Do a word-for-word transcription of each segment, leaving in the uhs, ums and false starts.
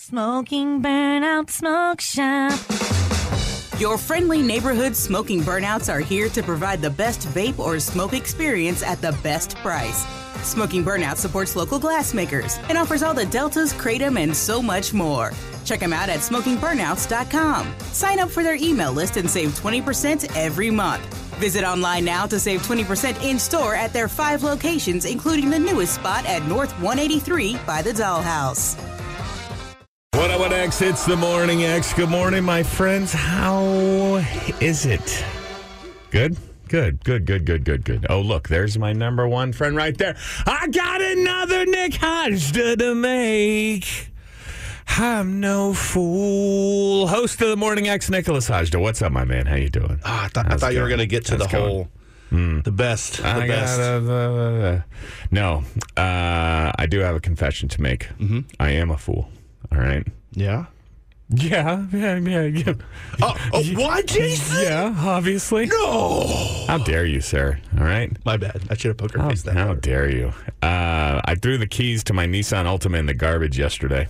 Smoking Burnout Smoke Shop. Your friendly neighborhood smoking burnouts are here to provide the best vape or smoke experience at the best price. Smoking Burnout supports local glassmakers and offers all the Deltas, Kratom, and so much more. Check them out at smoking burnouts dot com. Sign up for their email list and save twenty percent every month. Visit online now to save twenty percent in-store at their five locations, including the newest spot at North one eighty-three by the Dollhouse. What up, what X? It's the Morning X. Good morning, my friends. How is it? Good? Good, good, good, good, good, good. Oh, look, there's my number one friend right there. I got another Nick Hajda to make. I'm no fool. Host of the Morning X, Nicholas Hajda. What's up, my man? How you doing? Oh, I thought, I thought you were going to get to How's the whole, mm. the best, the I best. Got a, uh, no, uh, I do have a confession to make. Mm-hmm. I am a fool. All right. Yeah. Yeah, yeah, yeah, yeah. Oh, oh what, Jason? Yeah, obviously. No. How dare you, sir? All right. My bad. I should have poker How, faced that. how hard. dare you? Uh, I threw the keys to my Nissan Altima in the garbage yesterday.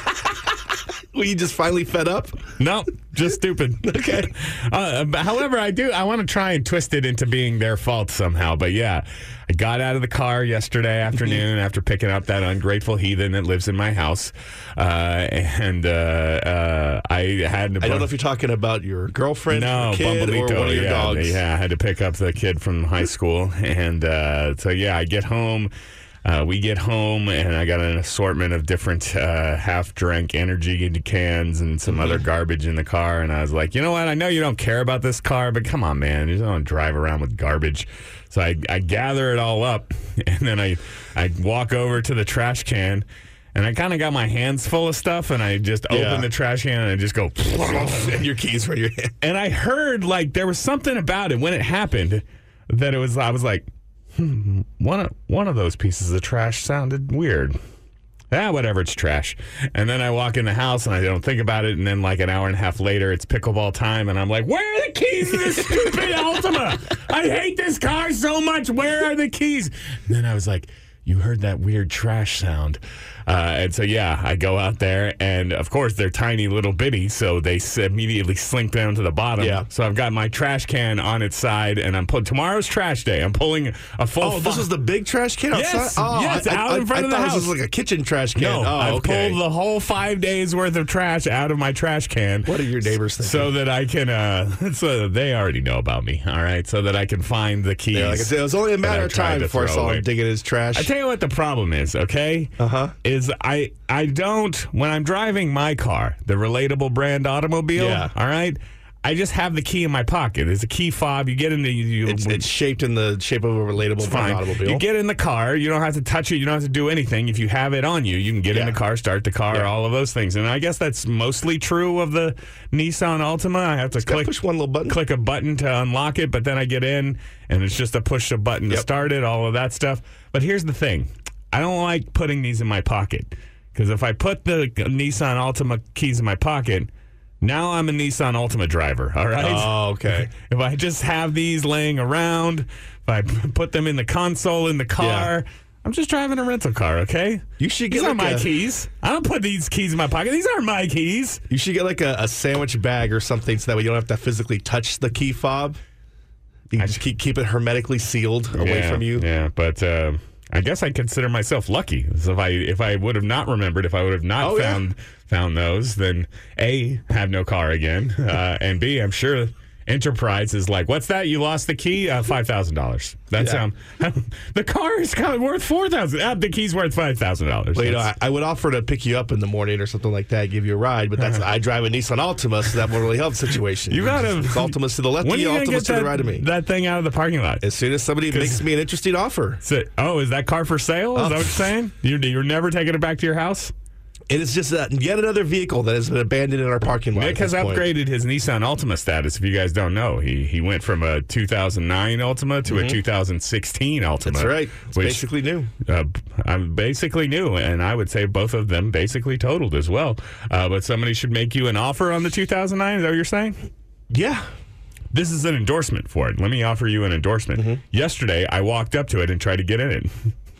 Were you just finally fed up? No, just stupid. Okay. Uh, but however, I do. I want to try and twist it into being their fault somehow. But yeah, I got out of the car yesterday afternoon after picking up that ungrateful heathen that lives in my house, uh, and uh, uh, I had. To I don't know if you're talking about your girlfriend, no, your kid, Bumbleito, or one of your yeah, dogs. Yeah, I had to pick up the kid from high school, and uh, so yeah, I get home. Uh, we get home, and I got an assortment of different uh, half-drank energy cans and some mm-hmm. other garbage in the car. And I was like, you know what? I know you don't care about this car, but come on, man. You don't drive around with garbage. So I, I gather it all up, and then I, I walk over to the trash can, and I kind of got my hands full of stuff, and I just yeah. open the trash can, and I just go, and your keys were in your hand. And I heard, like, there was something about it when it happened that it was, I was like, Hmm, one of one of those pieces of trash sounded weird. Ah, whatever, it's trash. And then I walk in the house and I don't think about it, and then like an hour and a half later, it's pickleball time, and I'm like, where are the keys to this stupid Altima? I hate this car so much. Where are the keys? And then I was like, you heard that weird trash sound. Uh, and so, yeah, I go out there, and, of course, they're tiny little bitty, so they s- immediately slink down to the bottom. Yeah. So I've got my trash can on its side, and I'm pulling. Tomorrow's trash day. I'm pulling a full... Oh, this fi- is the big trash can outside? Yes, oh, yes, I, out I, in front I of the thought house. this was like a kitchen trash can. No, oh, I've okay. pulled the whole five days' worth of trash out of my trash can. What are your neighbors thinking? So that I can... Uh, so they already know about me, all right? So that I can find the keys. Yeah, like I said, it was only a matter of time before I saw away. him digging his trash. I tell you what the problem is, okay? Uh-huh. Is I I don't, when I'm driving my car, the Relatable brand automobile, yeah. all right, I just have the key in my pocket. There's a key fob. You get in the... You, it's, it's shaped in the shape of a Relatable brand automobile. You get in the car. You don't have to touch it. You don't have to do anything. If you have it on you, you can get yeah. in the car, start the car, yeah. all of those things. And I guess that's mostly true of the Nissan Altima. I have to just click, push one little button. click a button to unlock it, but then I get in, and it's just a push a button yep. to start it, all of that stuff. But here's the thing. I don't like putting these in my pocket. Because if I put the Nissan Altima keys in my pocket, now I'm a Nissan Altima driver, all right? Oh, okay. If I just have these laying around, if I put them in the console in the car, yeah. I'm just driving a rental car, okay? You should get These like aren't my a, keys. I don't put these keys in my pocket. These aren't my keys. You should get like a, a sandwich bag or something so that way you don't have to physically touch the key fob. You can I, just keep, keep it hermetically sealed away yeah, from you. Yeah, but... Uh, I guess I consider myself lucky. So if I if I would have not remembered, if I would have not oh, found yeah. found those, then A, have no car again, uh, and B, I'm sure Enterprise is like, what's that? You lost the key? Uh, five thousand dollars. That's yeah. um, the car is kind of worth four thousand dollars. Uh, the key's worth five thousand dollars. Well, you know, I, I would offer to pick you up in the morning or something like that, give you a ride, but that's I drive a Nissan Altima, so that won't really help the situation. You got to... Ultimas to the left, when the Ultimas to that, the right of me. That thing out of the parking lot. As soon as somebody makes me an interesting offer. So, oh, is that car for sale? Is oh. that what you're saying? You're, you're never taking it back to your house? It is just that yet another vehicle that has been abandoned in our parking lot. Nick has upgraded his Nissan Altima status. If you guys don't know, he he went from a two thousand nine Altima to mm-hmm. a two thousand sixteen Altima. That's right. It's which, basically new. Uh, I'm basically new, and I would say both of them basically totaled as well. Uh, but somebody should make you an offer on the two thousand nine. Is that what you're saying? Yeah. This is an endorsement for it. Let me offer you an endorsement. Mm-hmm. Yesterday, I walked up to it and tried to get in it.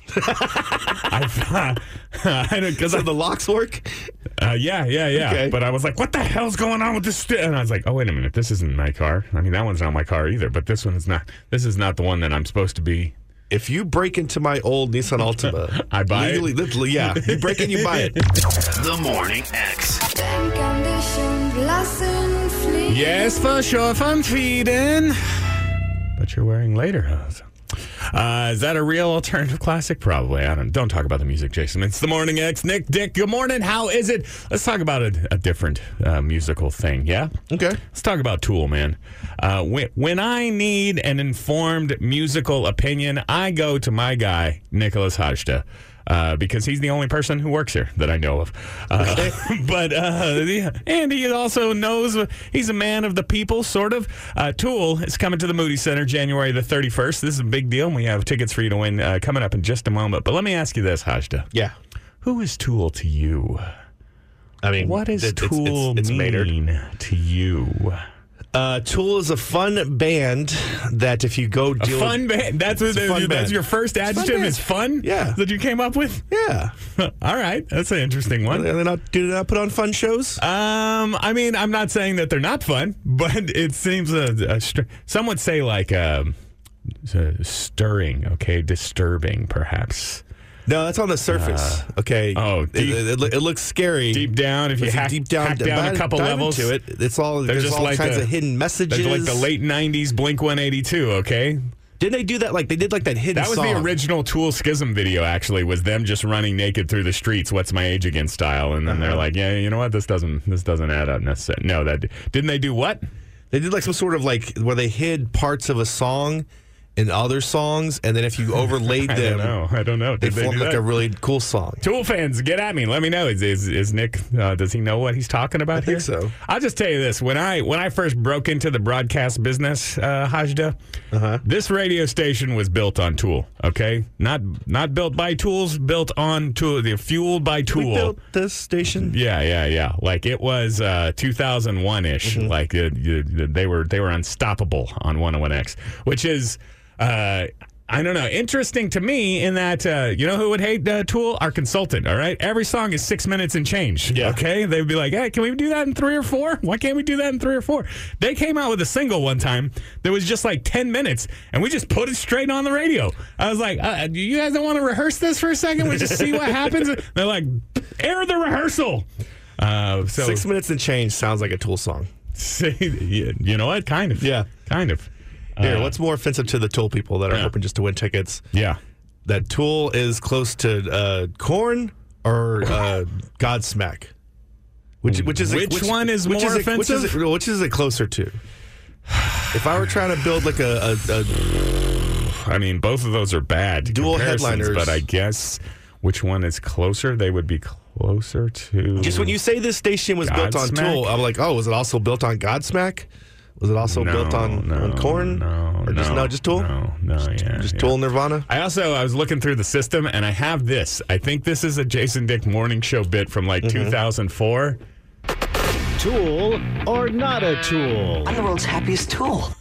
I thought, I don't, because So the locks work? Uh, yeah, yeah, yeah. Okay. But I was like, what the hell's going on with this? St-? And I was like, oh, wait a minute. This isn't my car. I mean, that one's not my car either, but this one is not. This is not the one that I'm supposed to be. If you break into my old Nissan Altima, I buy it? legally, it? Yeah, you break in, you buy it. The Morning X. Yes, for sure, fun feeding. But you're wearing lederhosen. Uh, is that a real alternative classic? Probably. I don't. Don't talk about the music, Jason. It's the Morning X. Nick, Dick. Good morning. How is it? Let's talk about a, a different uh, musical thing. Yeah. Okay. Let's talk about Tool, man. Uh, when, when I need an informed musical opinion, I go to my guy, Nicholas Hajda. Uh, because he's the only person who works here that I know of. Uh, Okay. But, uh, yeah, and he also knows, he's a man of the people, sort of. Uh, Tool is coming to the Moody Center January the thirty-first. This is a big deal, and we have tickets for you to win uh, coming up in just a moment. But let me ask you this, Hajda. Yeah. Who is Tool to you? I mean, What does it- it's- Tool it's, it's, Maynard. mean to you? Uh, Tool is a fun band that if you go A deal fun band. That's what a fun that's band. your first It's a fun adjective band. is fun? Yeah. That you came up with? Yeah. All right. That's an interesting Are one. they not, do they not put on fun shows? Um, I mean, I'm not saying that they're not fun, but it seems a, a str- some would say like um, uh, stirring, okay, disturbing, perhaps. No, that's on the surface. okay. oh, It- deep- it, it, it looks scary. Deep down, if you If you hack, deep down, hack down dive- a couple dive levels, into it, it's all They're there's just all like kinds the- of hidden messages. They're like the late nineties Blink one eighty-two, okay? Didn't they do that? Like they did like that hidden That was song. the original Tool Schism video, actually, was them just running naked through the streets, What's My Age Again style. And then Uh-huh. they're like, yeah, you know what? This doesn't this doesn't add up necessarily. No, that didn't they do what? They did like some sort of like where they hid parts of a song in other songs, and then if you overlaid I them, don't know. I don't know. they Did they formed do like that? a really cool song. Tool fans, get at me. Let me know. Is is, is Nick? Uh, does he know what he's talking about I here? think so. I'll just tell you this: when I when I first broke into the broadcast business, uh, Hajda, Uh-huh. this radio station was built on Tool. Okay, not not built by Tools, built on Tool. They're fueled by Tool. We built this station. Yeah, yeah, yeah. Like it was uh, two thousand one ish. Mm-hmm. Like it, it, they were they were unstoppable on one oh one X, which is. Uh, I don't know. Interesting to me in that, uh, you know who would hate uh, Tool? Our consultant, all right? Every song is six minutes and change, Yeah. okay? They'd be like, hey, can we do that in three or four? Why can't we do that in three or four? They came out with a single one time that was just like ten minutes, and we just put it straight on the radio. I was like, uh, you guys don't want to rehearse this for a second? We just see what happens? They're like, air the rehearsal. Uh, so, Six minutes and change sounds like a Tool song. you know what? Kind of. Yeah. Kind of. Here, Uh, what's more offensive to the Tool people that are Yeah. hoping just to win tickets? Yeah. That Tool is close to uh, Korn or uh, Godsmack? Which which is Which one is which more it, which is offensive? it, which is it closer to? If I were trying to build like a, a, a I mean, both of those are bad Dual comparisons, headliners. but I guess which one is closer? They would be closer to. just when you say this station was built on Godsmack? Tool, I'm like, oh, was it also built on Godsmack? Was it also no, built on, no, on Korn? No, or just no, no, just Tool? No, no, yeah, Just yeah. Tool, Nirvana? I also I was looking through the system and I have this. I think this is a Jason Dick morning show bit from like Mm-hmm. two thousand four. Tool or not a tool? I'm the world's happiest tool.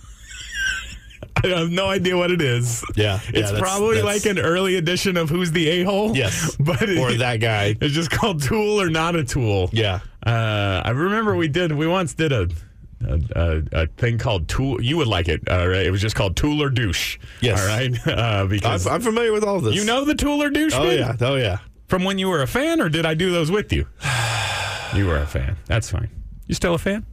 I have no idea what it is. Yeah, It's yeah, that's- probably that's- like an early edition of Who's the A-Hole? Yes. But it- Or that guy. It's just called Tool or Not a Tool. Yeah. Uh, I remember we did, we once did a a, a, a thing called Tool. You would like it. All right. It was just called Tool or Douche. Yes. All right. Uh, because I'm, I'm familiar with all this. you know the Tool or Douche Oh, bit? yeah. Oh, yeah. From when you were a fan, or did I do those with you? You were a fan. That's fine. You still a fan?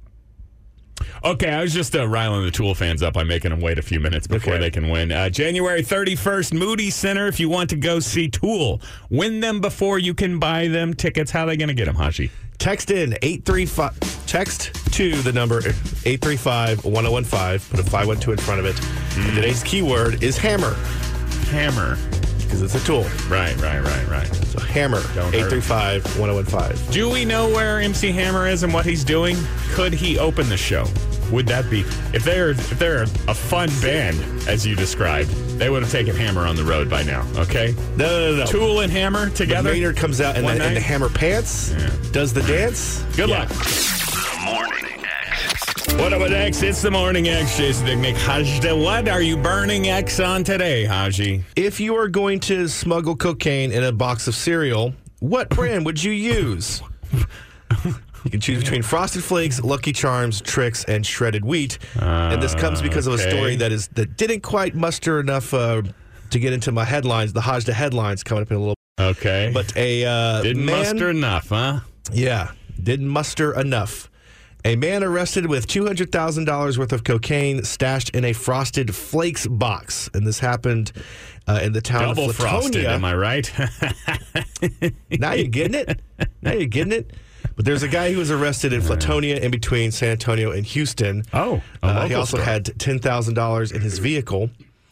Okay, I was just uh, riling the Tool fans up by making them wait a few minutes before Okay. they can win. Uh, January thirty-first, Moody Center. If you want to go see Tool, win them before you can buy them tickets. How are they going to get them, Hashi? Text in eight three five. Text to the number eight three five, one oh one five. Put a five one two in front of it. Mm. And today's keyword is hammer Hammer. because it's a tool. Right, right, right, right. So hammer. Don't hurt eight three five, one oh one five. Do we know where M C Hammer is and what he's doing? Could he open the show? Would that be if they're if they're a fun band as you described? They would have taken Hammer on the road by now. Okay, No, no, no, no. Tool and Hammer together. Maynard comes out in One the, in the night? hammer pants, Yeah. does the dance. Good Yeah. luck. The Morning X. What up with X? It's the Morning X. Jason Dicknick. Hajda, what are you burning X on today, Haji? If you are going to smuggle cocaine in a box of cereal, what brand would you use? You can choose between Frosted Flakes, Lucky Charms, Trix, and Shredded Wheat. Uh, and this comes because okay. of a story that is that didn't quite muster enough uh, to get into my headlines, the Hajda headlines coming up in a little bit. Okay. But a uh, Didn't man, muster enough, huh? Yeah, didn't muster enough. A man arrested with two hundred thousand dollars worth of cocaine stashed in a Frosted Flakes box. And this happened uh, in the town Double of Flatonia. Frosted, am I right? Now you're getting it. Now you're getting it. But there's a guy who was arrested in Flatonia in between San Antonio and Houston. Oh, a uh, he local also store. had ten thousand dollars in his vehicle.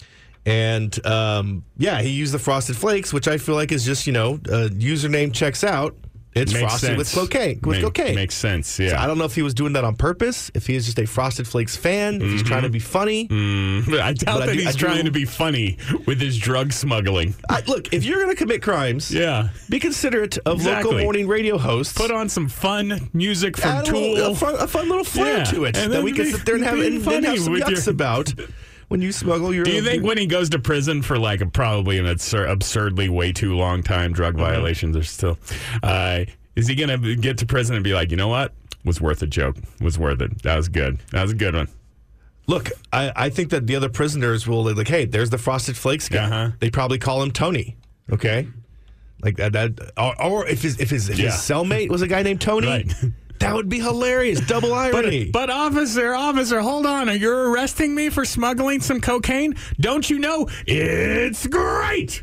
And, um, yeah, he used the Frosted Flakes, which I feel like is just, you know, uh, username checks out. It's Makes frosted sense. with cocaine. With Make- cocaine. Makes sense, yeah. So I don't know if he was doing that on purpose, if he is just a Frosted Flakes fan, if he's trying to be funny. Mm, I doubt But I that do- he's I do- trying to be funny with his drug smuggling. I, look, if you're going to commit crimes, Yeah. be considerate of Exactly. local morning radio hosts. Put on some fun music from Add a, Tool. little, a, fun, a fun little flair Yeah. to it And that then we can be- sit there and have, be and, then have funny some with yucks your- about when you smuggle your Do you own- think when he goes to prison for like a, probably an absur- absurdly way too long time drug violations or still, uh, is he going to get to prison and be like, you know what? Was worth a joke. Was worth it. That was good. That was a good one. Look, I, I think that the other prisoners will like, hey, there's the Frosted Flakes guy. Uh-huh. They probably call him Tony. Okay, like that. that or, or if his if his, if Yeah. his cellmate was a guy named Tony, Right. that would be hilarious. Double irony. But, but officer, officer, hold on. Are you arresting me for smuggling some cocaine? Don't you know it's great?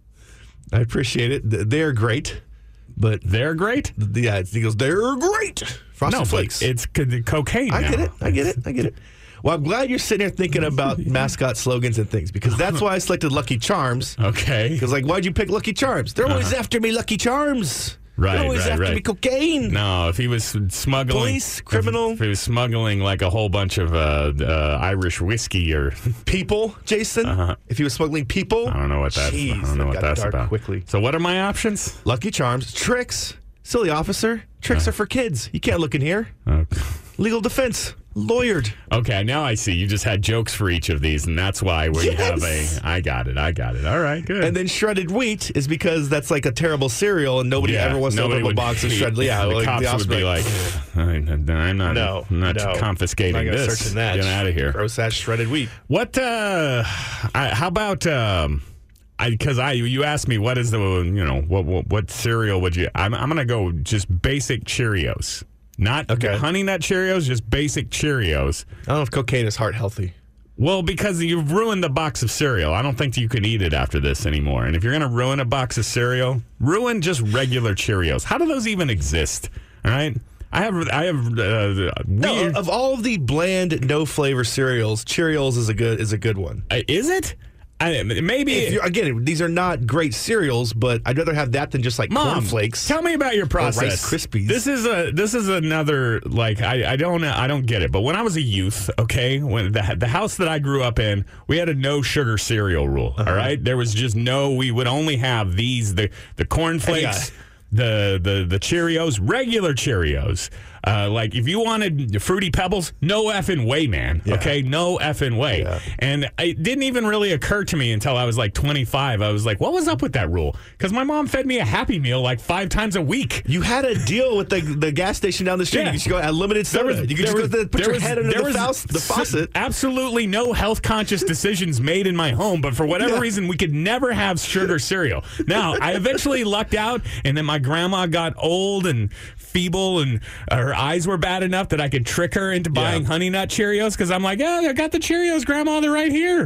I appreciate it. Th- They're great, but They're great. yeah, it's- he goes, they're great. Frosted No, Flakes. but it's co- cocaine. I now. get it. I get it. I get it. Well, I'm glad you're sitting here thinking about mascot slogans and things because that's why I selected Lucky Charms. Okay. Because, like, why'd you pick Lucky Charms? They're always after me, Lucky Charms. Right, They're always right, after right. me, cocaine. No, if he was smuggling, Police, criminal. if, if he was smuggling like a whole bunch of uh, uh, Irish whiskey or People, Jason. Uh-huh. If he was smuggling people, I don't know what that's. Jeez, I don't know that what got that's dark about. quickly. So what are my options? Lucky Charms, Tricks, silly officer. Tricks are for kids. You can't look in here. Okay. Legal defense, lawyered. Okay, now I see. You just had jokes for each of these, and that's why we have Yes. a. I got it. I got it. All right, good. And then shredded wheat is because that's like a terrible cereal, and nobody Yeah, ever wants to nobody open up a would- box of shredded. Yeah, the like, cops the would be like, I'm not, no, I'm not no. confiscating I'm not gonna this. search in that. Get out of here. Gross ass shredded wheat. What? Uh, I, how about? Um, I because I you asked me what is the you know what what, what cereal would you? I'm I'm gonna go just basic Cheerios, not Okay. Honey Nut Cheerios, just basic Cheerios. I don't know if cocaine is heart healthy. Well, because you've ruined the box of cereal. I don't think you can eat it after this anymore. And if you're going to ruin a box of cereal, ruin just regular Cheerios. How do those even exist? All right. I have, I have uh, No, weird. of all of the bland, no flavor cereals, Cheerios is a good is a good one. Uh, is it? I, maybe. If you're, again, these are not great cereals, but I'd rather have that than just like Mom, cornflakes. tell me about your process. Rice Krispies. This is a this is another like I, I don't I don't get it. But when I was a youth, okay, when the the house that I grew up in, we had a no sugar cereal rule. Uh-huh. All right, there was just no. We would only have these the the cornflakes, Hey, the the the Cheerios, regular Cheerios. Uh, like if you wanted Fruity Pebbles, no effing way, man. Yeah. Okay, no effing way. Yeah. And it didn't even really occur to me until I was like twenty-five. I was like, what was up with that rule? Because my mom fed me a Happy Meal like five times a week. You had a deal with the the gas station down the street. Yeah. You could go at limited There soda. was- you could there just was- go to put there your was- head under there the, was faus- the s- faucet. Absolutely no health conscious decisions made in my home, but for whatever Yeah. reason, we could never have sugar cereal. Now, I eventually lucked out, and then my grandma got old and feeble, and her eyes were bad enough that I could trick her into buying Yeah. Honey Nut Cheerios because I'm like, yeah, I got the Cheerios, Grandma, they're right here.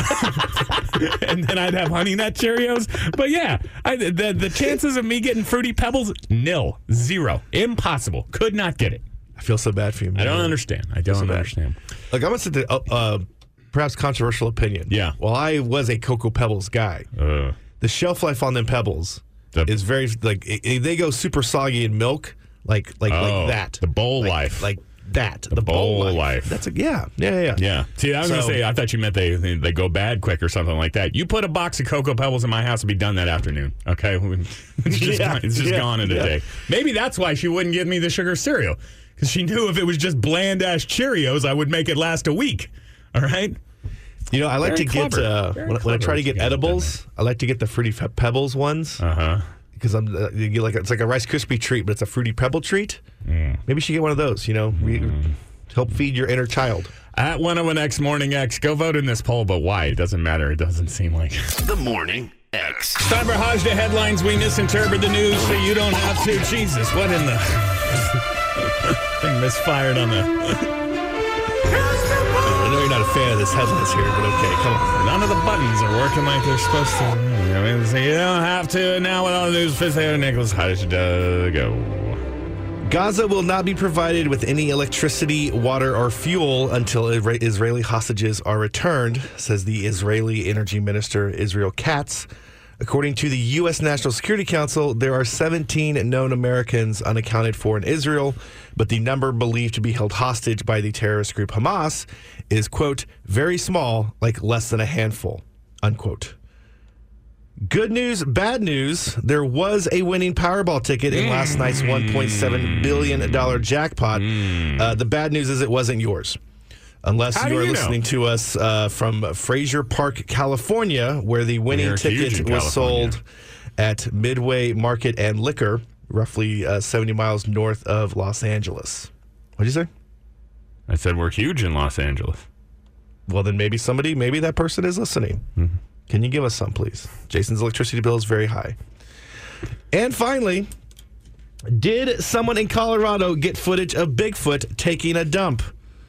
And then I'd have Honey Nut Cheerios. But yeah, I, the, the chances of me getting Fruity Pebbles, nil, zero, impossible. Could not get it. I feel so bad for you, man. I don't understand. I don't so bad. understand. Like, I'm going to say the, uh, uh, perhaps controversial opinion. Yeah. Well, I was a Cocoa Pebbles guy. Uh, The shelf life on them Pebbles The- is very, like, it, it- they go super soggy in milk, like like oh, like that. the bowl like, life. Like that. The, bowl bowl life. life. That's a yeah, yeah, yeah. Yeah. See, I was So- going to say, I thought you meant they, they they go bad quick or something like that. You put a box of Cocoa Pebbles in my house, it'll be done that afternoon. Okay? It's just, Yeah, it's just yeah, gone in a yeah. day. Maybe that's why she wouldn't give me the sugar cereal. Because she knew if it was just bland-ass Cheerios, I would make it last a week. All right? You know, I like Very to get clever. uh, Very when, when I try clever to get what you got edibles. I like to get the Fruity Pe- Pebbles ones Uh-huh. because I'm uh, you get like it's like a Rice Krispie treat, but it's a Fruity Pebble treat. Mm. Maybe you should get one of those. You know, re- help feed your inner child. At one oh one X Morning X, go vote in this poll, but why? It doesn't matter. It doesn't seem like it. The Morning X. Time for Hajda headlines. We misinterpret the news so you don't have to. Jesus, what in the... Thing misfired on the... I know you're not a fan of this headlines here, but okay, come on. None of the buttons are working like they're supposed to. I mean, so you don't have to. Now with all the news, Fifth Avenue, Nicholas Hajda, go. Gaza will not be provided with any electricity, water, or fuel until Isra- Israeli hostages are returned, says the Israeli Energy Minister Israel Katz. According to the U S National Security Council, there are seventeen known Americans unaccounted for in Israel, but the number believed to be held hostage by the terrorist group Hamas is, quote, very small, like less than a handful, unquote. Good news, bad news. There was a winning Powerball ticket in last night's one point seven billion dollars jackpot. Uh, the bad news is it wasn't yours. Unless How do you are you know? listening to us uh, from Fraser Park, California, where the winning We're huge ticket in was California. sold at Midway Market and Liquor, roughly uh, seventy miles north of Los Angeles. What'd you say? I said we're huge in Los Angeles. Well, then maybe somebody, maybe that person is listening. Mm-hmm. Can you give us some, please? Jason's electricity bill is very high. And finally, did someone in Colorado get footage of Bigfoot taking a dump?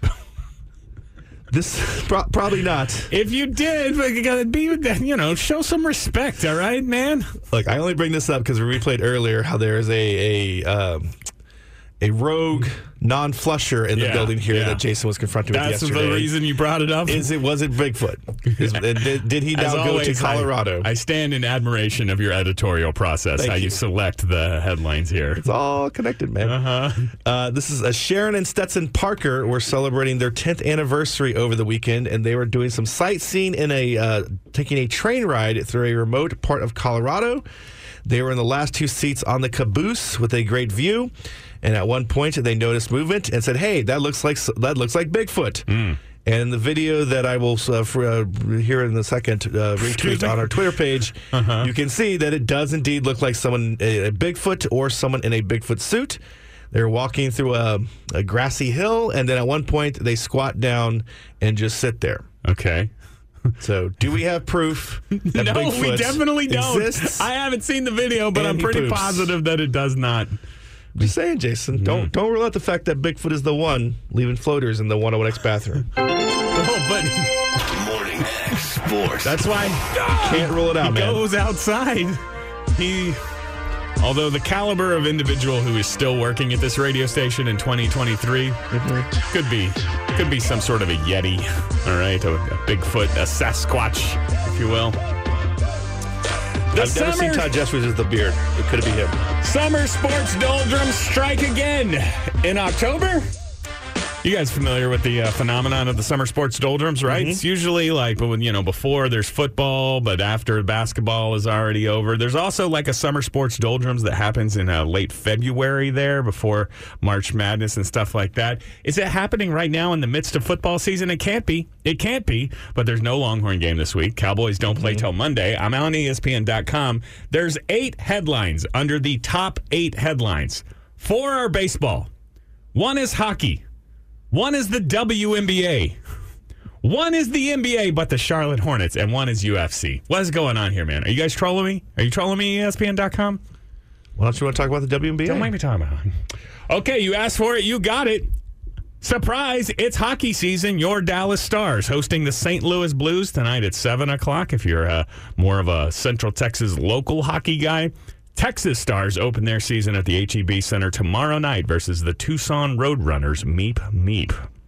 This pro- probably not. If you did, we gotta be, you know, show some respect, all right, man? Look, I only bring this up because we replayed earlier how there is a a um, a rogue non-flusher in the Yeah, building here yeah. that Jason was confronted with That's yesterday. the reason you brought it up? Is it was it Bigfoot? Is, did, did he As now go always, to Colorado? I, I stand in admiration of your editorial process, Thank how you. you. select the headlines here. It's all connected, man. Uh-huh. Uh, this is uh, Sharon and Stetson Parker were celebrating their tenth anniversary over the weekend, and they were doing some sightseeing in a uh, taking a train ride through a remote part of Colorado. They were in the last two seats on the caboose with a great view, and at one point they noticed movement and said, "Hey, that looks like that looks like Bigfoot." Mm. And the video that I will uh, for, uh, here in a second uh, retweet on our Twitter page, Uh-huh. you can see that it does indeed look like someone, a, a Bigfoot or someone in a Bigfoot suit. They're walking through a, a grassy hill, and then at one point they squat down and just sit there. Okay. So, do we have proof that No, Bigfoot we definitely don't. exists? I haven't seen the video, but And I'm he pretty poops. positive that it does not. Just saying, Jason. Mm. Don't don't rule out the fact that Bigfoot is the one leaving floaters in the one oh one X bathroom. Oh, but Morning X Sports. That's why can't rule it out, he man. goes outside. He, although the caliber of individual who is still working at this radio station in twenty twenty-three Mm-hmm. could be could be some sort of a Yeti, all right, a, a Bigfoot, a Sasquatch, if you will. The I've never seen summer- Todd Jeffries with the beard. It could be him. Summer sports doldrums strike again in October. You guys familiar with the uh, phenomenon of the summer sports doldrums, right? It's usually like, but when, you know, before there's football, but after basketball is already over. There's also like a summer sports doldrums that happens in uh, late February there before March Madness and stuff like that. Is it happening right now in the midst of football season? It can't be. It can't be. But there's no Longhorn game this week. Cowboys don't play till Monday. I'm on E S P N dot com. There's eight headlines under the top eight headlines. Four are baseball. One is hockey. One is the W N B A. One is the N B A, but the Charlotte Hornets. And one is U F C. What is going on here, man? Are you guys trolling me? Are you trolling me, E S P N dot com? Why don't you want to talk about the W N B A? Don't make me talk about it. Okay, you asked for it. You got it. Surprise, it's hockey season. Your Dallas Stars hosting the Saint Louis Blues tonight at seven o'clock. If you're uh, more of a Central Texas local hockey guy, Texas Stars open their season at the H E B Center tomorrow night versus the Tucson Roadrunners. Meep, meep.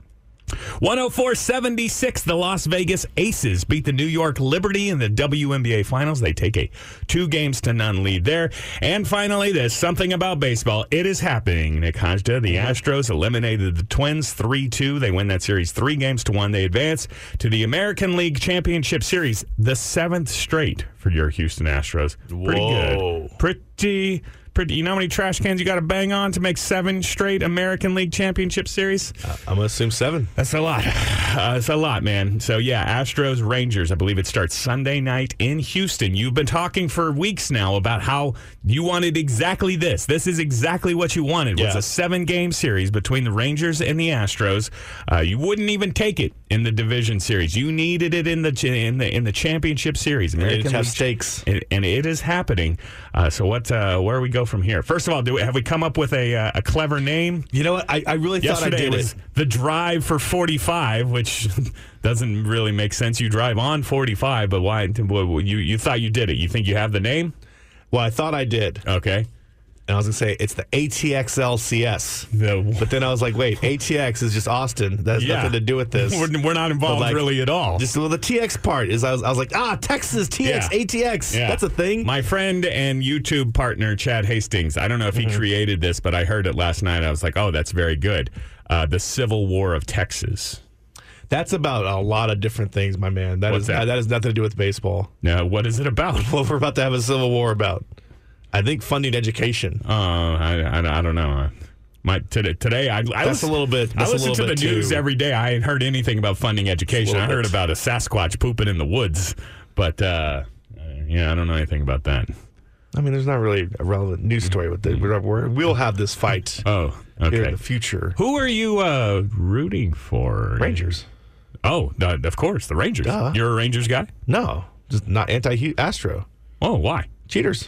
one oh four seventy-six, the Las Vegas Aces beat the New York Liberty in the W N B A Finals. They take a two games to none lead there. And finally, there's something about baseball. It is happening, Nick Hajda. The Astros eliminated the Twins three two. They win that series three games to one. They advance to the American League Championship Series, the seventh straight for your Houston Astros. Pretty Whoa. good. Pretty... Pretty, you know how many trash cans you got to bang on to make seven straight American League Championship Series? Uh, I'm going to assume seven. That's a lot. Uh, it's a lot, man. So, yeah, Astros, Rangers. I believe it starts Sunday night in Houston. You've been talking for weeks now about how you wanted exactly this. This is exactly what you wanted. It was Yeah. a seven-game series between the Rangers and the Astros. Uh, you wouldn't even take it in the division series. You needed it in the in the in the championship series. They American have League- stakes. and, and it is happening. Uh, so, what? Uh, where do we go from here? First of all, do we, have we come up with a uh, a clever name? You know what? I, I really thought I Yesterday did was it. the drive for forty-five, which doesn't really make sense. You drive on forty-five, but why? You you thought you did it. You think you have the name? Well, I thought I did. Okay. And I was going to say, it's the A T X L C S. The, But then I was like, wait, A T X is just Austin. That has Yeah. nothing to do with this. we're, we're not involved But, like, really at all. Just well, the T X part is I was I was like, ah, Texas, T X, Yeah. A T X. Yeah. That's a thing. My friend and YouTube partner, Chad Hastings, I don't know if he Mm-hmm. created this, but I heard it last night. I was like, oh, that's very good. Uh, the Civil War of Texas. That's about a lot of different things, my man. That What's is that? that has nothing to do with baseball. Now, what is it about? What we're about to have a civil war about. I think funding education. Uh, I, I, I don't know. My today, today I, I That's listen, a little bit- I that's a listen little to the bit news too- every day. I ain't heard anything about funding education. I little heard bit. about a Sasquatch pooping in the woods, but uh, yeah, I don't know anything about that. I mean, there's not really a relevant news story with it. We're, we're, we'll have this fight Oh, here in okay. the future. Who are you uh, rooting for? Rangers. Oh, uh, of course, the Rangers. Duh. You're a Rangers guy? No, just not anti-Astro. Oh, why? Cheaters.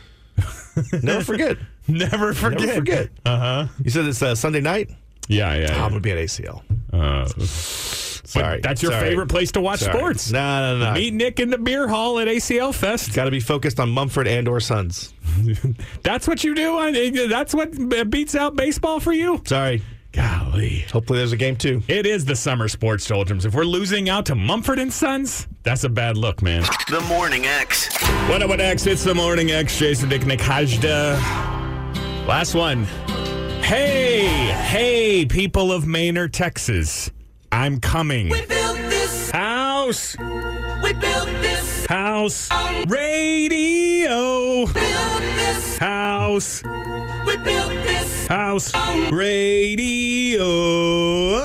Never forget. Never forget. Never forget. Uh huh. You said it's uh, Sunday night? Yeah, yeah. Oh, yeah. I'm going to be at A C L. Uh, Sorry. But that's your Sorry. favorite place to watch Sorry. sports. No, no, no. Meet Nick in the beer hall at A C L Fest. Got to be focused on Mumford and or Sons. That's what you do. On, that's what beats out baseball for you. Sorry. Golly. Hopefully there's a game too. It is the summer sports doldrums. If we're losing out to Mumford and Sons, that's a bad look, man. The Morning X. What up, what X? It's the Morning X. Jason Dick, Nick Hajda. Last one. Hey, hey, people of Manor, Texas. I'm coming. We built this, House, we built this, house, radio, built this, house, we built this. house, radio.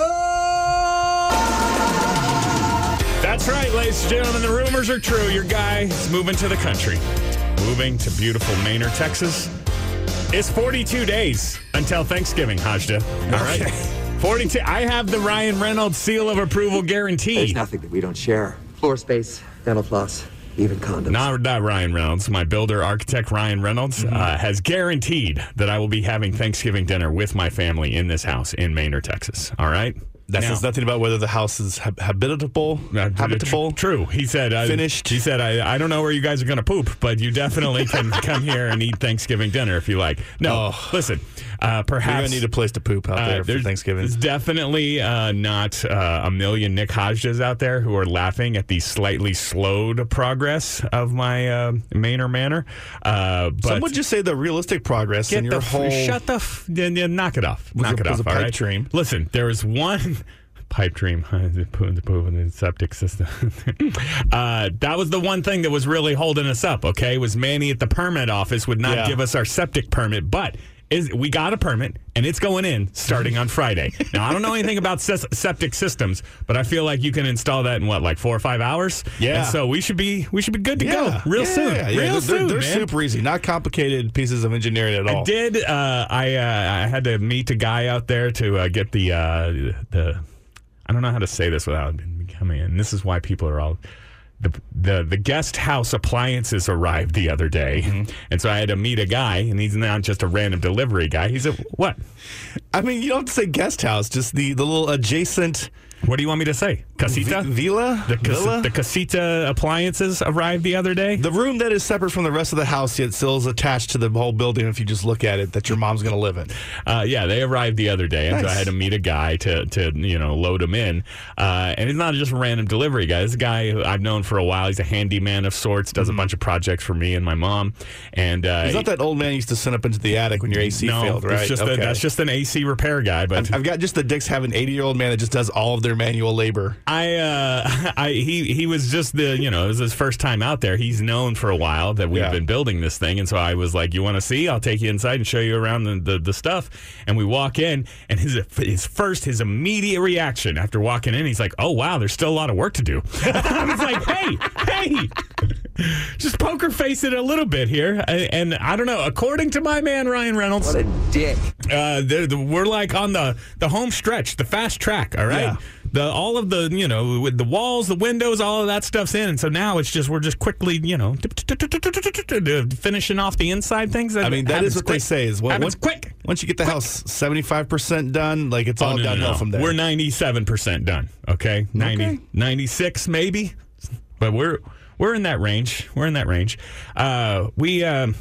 That's right, ladies and gentlemen. The rumors are true. Your guy is moving to the country, moving to beautiful Manor, Texas. It's forty-two days until Thanksgiving, Hajda. All right. forty-two. I have the Ryan Reynolds seal of approval There's guarantee. nothing that we don't share. Floor space, dental floss, even condoms. Not, not Ryan Reynolds. My builder, architect Ryan Reynolds, uh, has guaranteed that I will be having Thanksgiving dinner with my family in this house in Manor, Texas. All right? That Now- says nothing about whether the house is hab- habitable, Uh, tr- habitable. True. He said. Uh, Finished. He said, I, I don't know where you guys are going to poop, but you definitely can come here and eat Thanksgiving dinner if you like. No, Oh. listen, uh, You're perhaps. gonna need a place to poop out uh, there for there's- Thanksgiving. There's definitely uh, not uh, a million Nick Hajdas out there who are laughing at the slightly slowed progress of my uh, Manor manor. Uh, but Some would just say the realistic progress Get in your the f- whole. shut the f- yeah, yeah, knock it off. Was knock a- it was off. a all pipe right? dream. Listen, there was one pipe dream. The poo the poo in the septic system. uh, that was the one thing that was really holding us up. Okay, was Manny at the permit office would not Yeah. give us our septic permit, but. Is, we got a permit, and it's going in starting on Friday. Now, I don't know anything about ses- septic systems, but I feel like you can install that in, what, like four or five hours? Yeah. And so we should be we should be good to yeah, go real yeah, soon. yeah, Real they're, soon, They're man. super easy, not complicated pieces of engineering at all. I did. Uh, I uh, I had to meet a guy out there to uh, get the uh, the. I don't know how to say this without becoming. And this is why people are all. The, the the guest house appliances arrived the other day, Mm-hmm. and so I had to meet a guy, and he's not just a random delivery guy. He's a what? I mean, you don't have to say guest house, just the, the little adjacent What do you want me to say? Casita? V- Villa? The, cas- Villa? the Casita appliances arrived the other day? The room that is separate from the rest of the house yet still is attached to the whole building if you just look at it that your mom's going to live in. Uh, yeah, they arrived the other day, and Nice. so I had to meet a guy to, to you know, load them in. Uh, and he's not just a random delivery guy. This is a guy who I've known for a while. He's a handyman of sorts, does a bunch of projects for me and my mom. And uh, He's not that old man you used to send up into the attic when your A C no, failed, it's right? just a, that's just an A C repair guy. But I've, I've got just the dicks have an eighty-year-old man that just does all of their manual labor. I, uh, I, he, he was just the, you know, it was his first time out there. He's known for a while that we've Yeah. been building this thing. And so I was like, you want to see? I'll take you inside and show you around the, the, the stuff. And we walk in, and his, his first, his immediate reaction after walking in, he's like, oh, wow, there's still a lot of work to do. I was like, hey, hey, just poker face it a little bit here. And, and I don't know, according to my man, Ryan Reynolds, What a dick. uh, the, the, we're like on the, the home stretch, the fast track, all right? Yeah. The all of the, you know, with the walls, the windows, all of that stuff's in. And so now it's just, we're just quickly, you know, finishing off the inside things. I mean, that happens is what they quick. say is what, Happens once, quick. once you get the house seventy-five percent done, like it's all Oh, no, no, downhill no. from there. We're ninety-seven percent done, okay? ninety, Okay. ninety-six maybe, but we're we're in that range. We're in that range. Uh, we, um,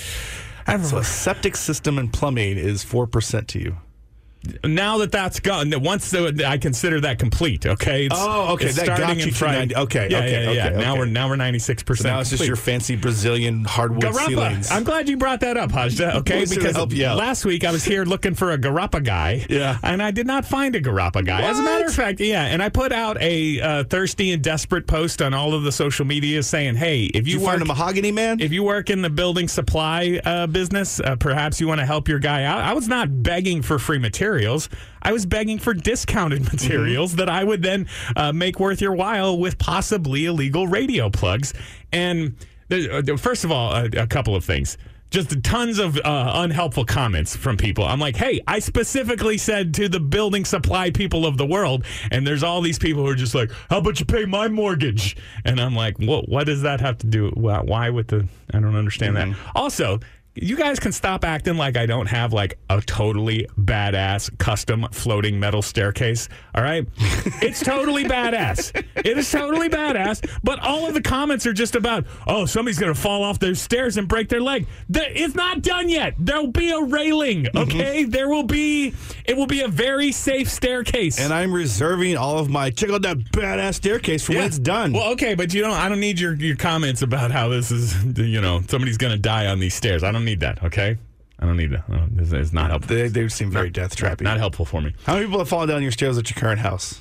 I have so a septic system and plumbing is four percent to you. now that that's gone, that once the, I consider that complete. Okay. It's, Oh, okay, it's that got starting you in to Friday. ninety okay, Yeah, okay, yeah, yeah. okay, Now okay. we're now we're ninety six So percent. now it's just your fancy Brazilian hardwood ceilings. Garapa. I'm glad you brought that up, Hajda. Okay, Wants to because help you out. last week I was here looking for a Garapa guy. Yeah. And I did not find a Garapa guy. As a matter of fact, yeah. And I put out a uh, thirsty and desperate post on all of the social media saying, "Hey, if Did you, you work, find a mahogany man? if you work in the building supply uh, business, uh, perhaps you want to help your guy out." I was not begging for free materials. I was begging for discounted materials Mm-hmm. that I would then uh, make worth your while with possibly illegal radio plugs. And the, uh, first of all, a, a couple of things. Just tons of uh, unhelpful comments from people. I'm like, hey, I specifically said to the building supply people of the world, and there's all these people who are just like, how about you pay my mortgage? And I'm like, what, what does that have to do? Why with the, I don't understand that. Also, you guys can stop acting like I don't have like a totally badass custom floating metal staircase. All right. It's totally badass. It is totally badass. But all of the comments are just about, oh, somebody's going to fall off those stairs and break their leg. That it's not done yet. There'll be a railing. Okay. Mm-hmm. There will be, it will be a very safe staircase. And I'm reserving all of my check out that badass staircase for when it's done. Well, okay, but you don't. I don't need your, your comments about how this is. You know, somebody's going to die on these stairs. I don't need that. Okay, I don't need that. Uh, It's, it's not helpful. they, they seem very death trappy. Not helpful for me. How many people have fallen down your stairs at your current house?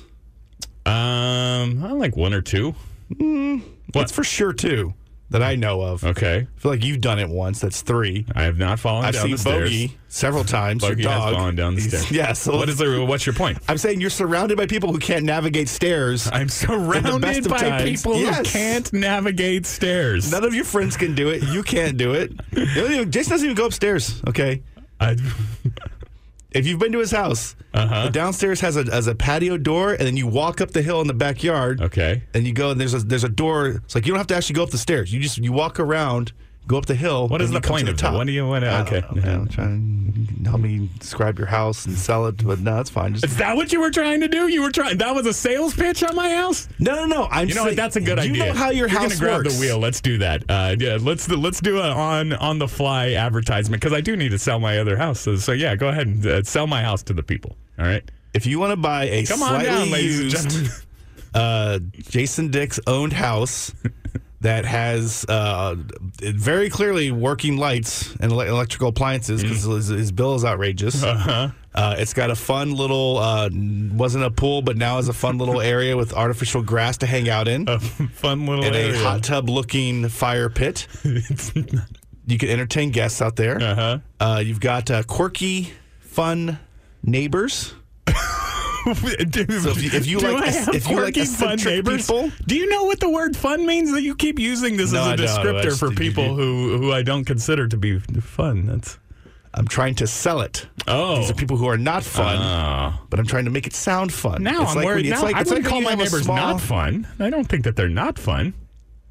Um, I like one or two. That's for sure two that I know of. Okay, I feel like you've done it once. That's three. I have not fallen I've down seen the stairs. Bogey several times. Bogey your has dog. fallen down the He's- stairs. Yeah. So what is the, What's your point? I'm saying you're surrounded by people who can't navigate stairs. I'm surrounded best of by times. people Yes. who can't navigate stairs. None of your friends can do it. You can't do it. You don't even- Jason doesn't even go upstairs. Okay. I, If you've been to his house, Uh-huh. the downstairs has a has a patio door, and then you walk up the hill in the backyard. okay. And you go, and there's a there's a door. It's like you don't have to actually go up the stairs. You just you walk around, go up the hill. What is and the you come point to of the that? top. What do you want to? I Okay. don't know, man. I'm trying to help me describe your house and sell it, but no, it's fine. Just, Is that what you were trying to do? You were trying. That was a sales pitch on my house. no, no, no. I'm You know saying, what? That's a good you idea. You know how your You're house gonna grab works. the wheel. Let's do that. Uh, yeah, let's let's do an on on the fly advertisement because I do need to sell my other house. So, so yeah, go ahead and uh, sell my house to the people. All right. If you want to buy a Come on slightly down, ladies and used gentlemen. uh, Jason Dick's owned house that has uh, very clearly working lights and ele- electrical appliances because his, his bill is outrageous. Uh-huh. Uh, it's got a fun little, uh, wasn't a pool, but now is a fun little area with artificial grass to hang out in. A fun little and area. a hot tub looking fire pit. You can entertain guests out there. Uh-huh. Uh, you've got uh, quirky, fun neighbors. Dude, So if you- if you do like I ec- have if you like quirky, fun eccentric neighbors? people? Do you know what the word "fun" means? That you keep using this No, as a I don't. I descriptor just- for you- people you- who who I don't consider to be fun. That's I'm trying to sell it. oh. These are people who are not fun, Oh. but I'm trying to make it sound fun. Now it's I'm like worried. when you- it's Now like, I it's wouldn't like call when my you have a neighbors small- not fun. I don't think that they're not fun.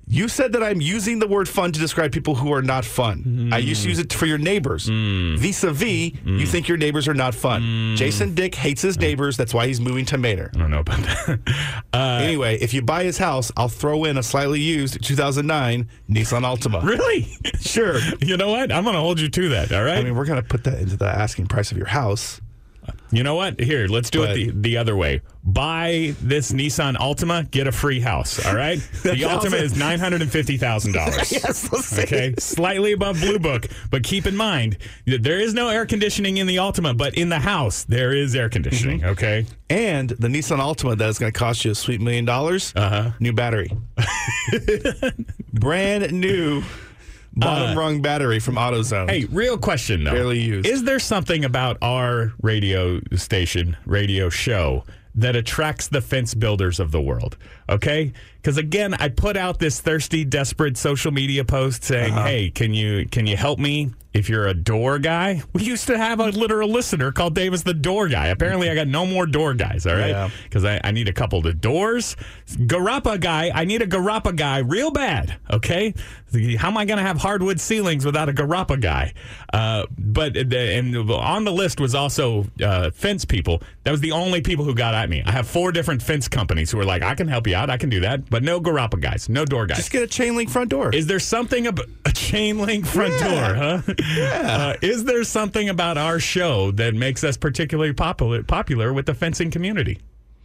You said that I'm using the word fun to describe people who are not fun. Mm. I used to use it for your neighbors. Mm. Vis-a-vis, mm. you think your neighbors are not fun. Mm. Jason Dick hates his neighbors. That's why he's moving to Maynard. I don't know about that. uh, anyway, if you buy his house, I'll throw in a slightly used two thousand nine Nissan Altima. Really? Sure. You know what? I'm going to hold you to that, all right? I mean, we're going to put that into the asking price of your house. You know what? Here, let's do but, it the, the other way. Buy this Nissan Altima, get a free house, all right? The Altima is nine hundred fifty thousand dollars. Yes, let's see. Okay? Slightly above Blue Book, but keep in mind that there is no air conditioning in the Altima, but in the house, there is air conditioning, mm-hmm. okay? And the Nissan Altima that is going to cost you a sweet million dollars, uh-huh. new battery. Brand new. Bottom uh, rung battery from AutoZone. Hey, real question, though. Barely used. Is there something about our radio station, radio show, that attracts the fence builders of the world? Okay? Because, again, I put out this thirsty, desperate social media post saying, uh-huh. hey, can you can you help me if you're a door guy? We used to have a literal listener called Davis the Door Guy. Apparently, I got no more door guys, all right? Because yeah. I, I need a couple of doors. Garapa guy, I need a Garapa guy real bad, okay? How am I going to have hardwood ceilings without a Garapa guy? Uh, but the, and on the list was also uh, fence people. That was the only people who got at me. I have four different fence companies who were like, I can help you out. I can do that. But no Garapa guys. No door guys. Just get a chain link front door. Is there something about a chain link front yeah. door, huh? Yeah. Uh, is there something about our show that makes us particularly popular popular with the fencing community?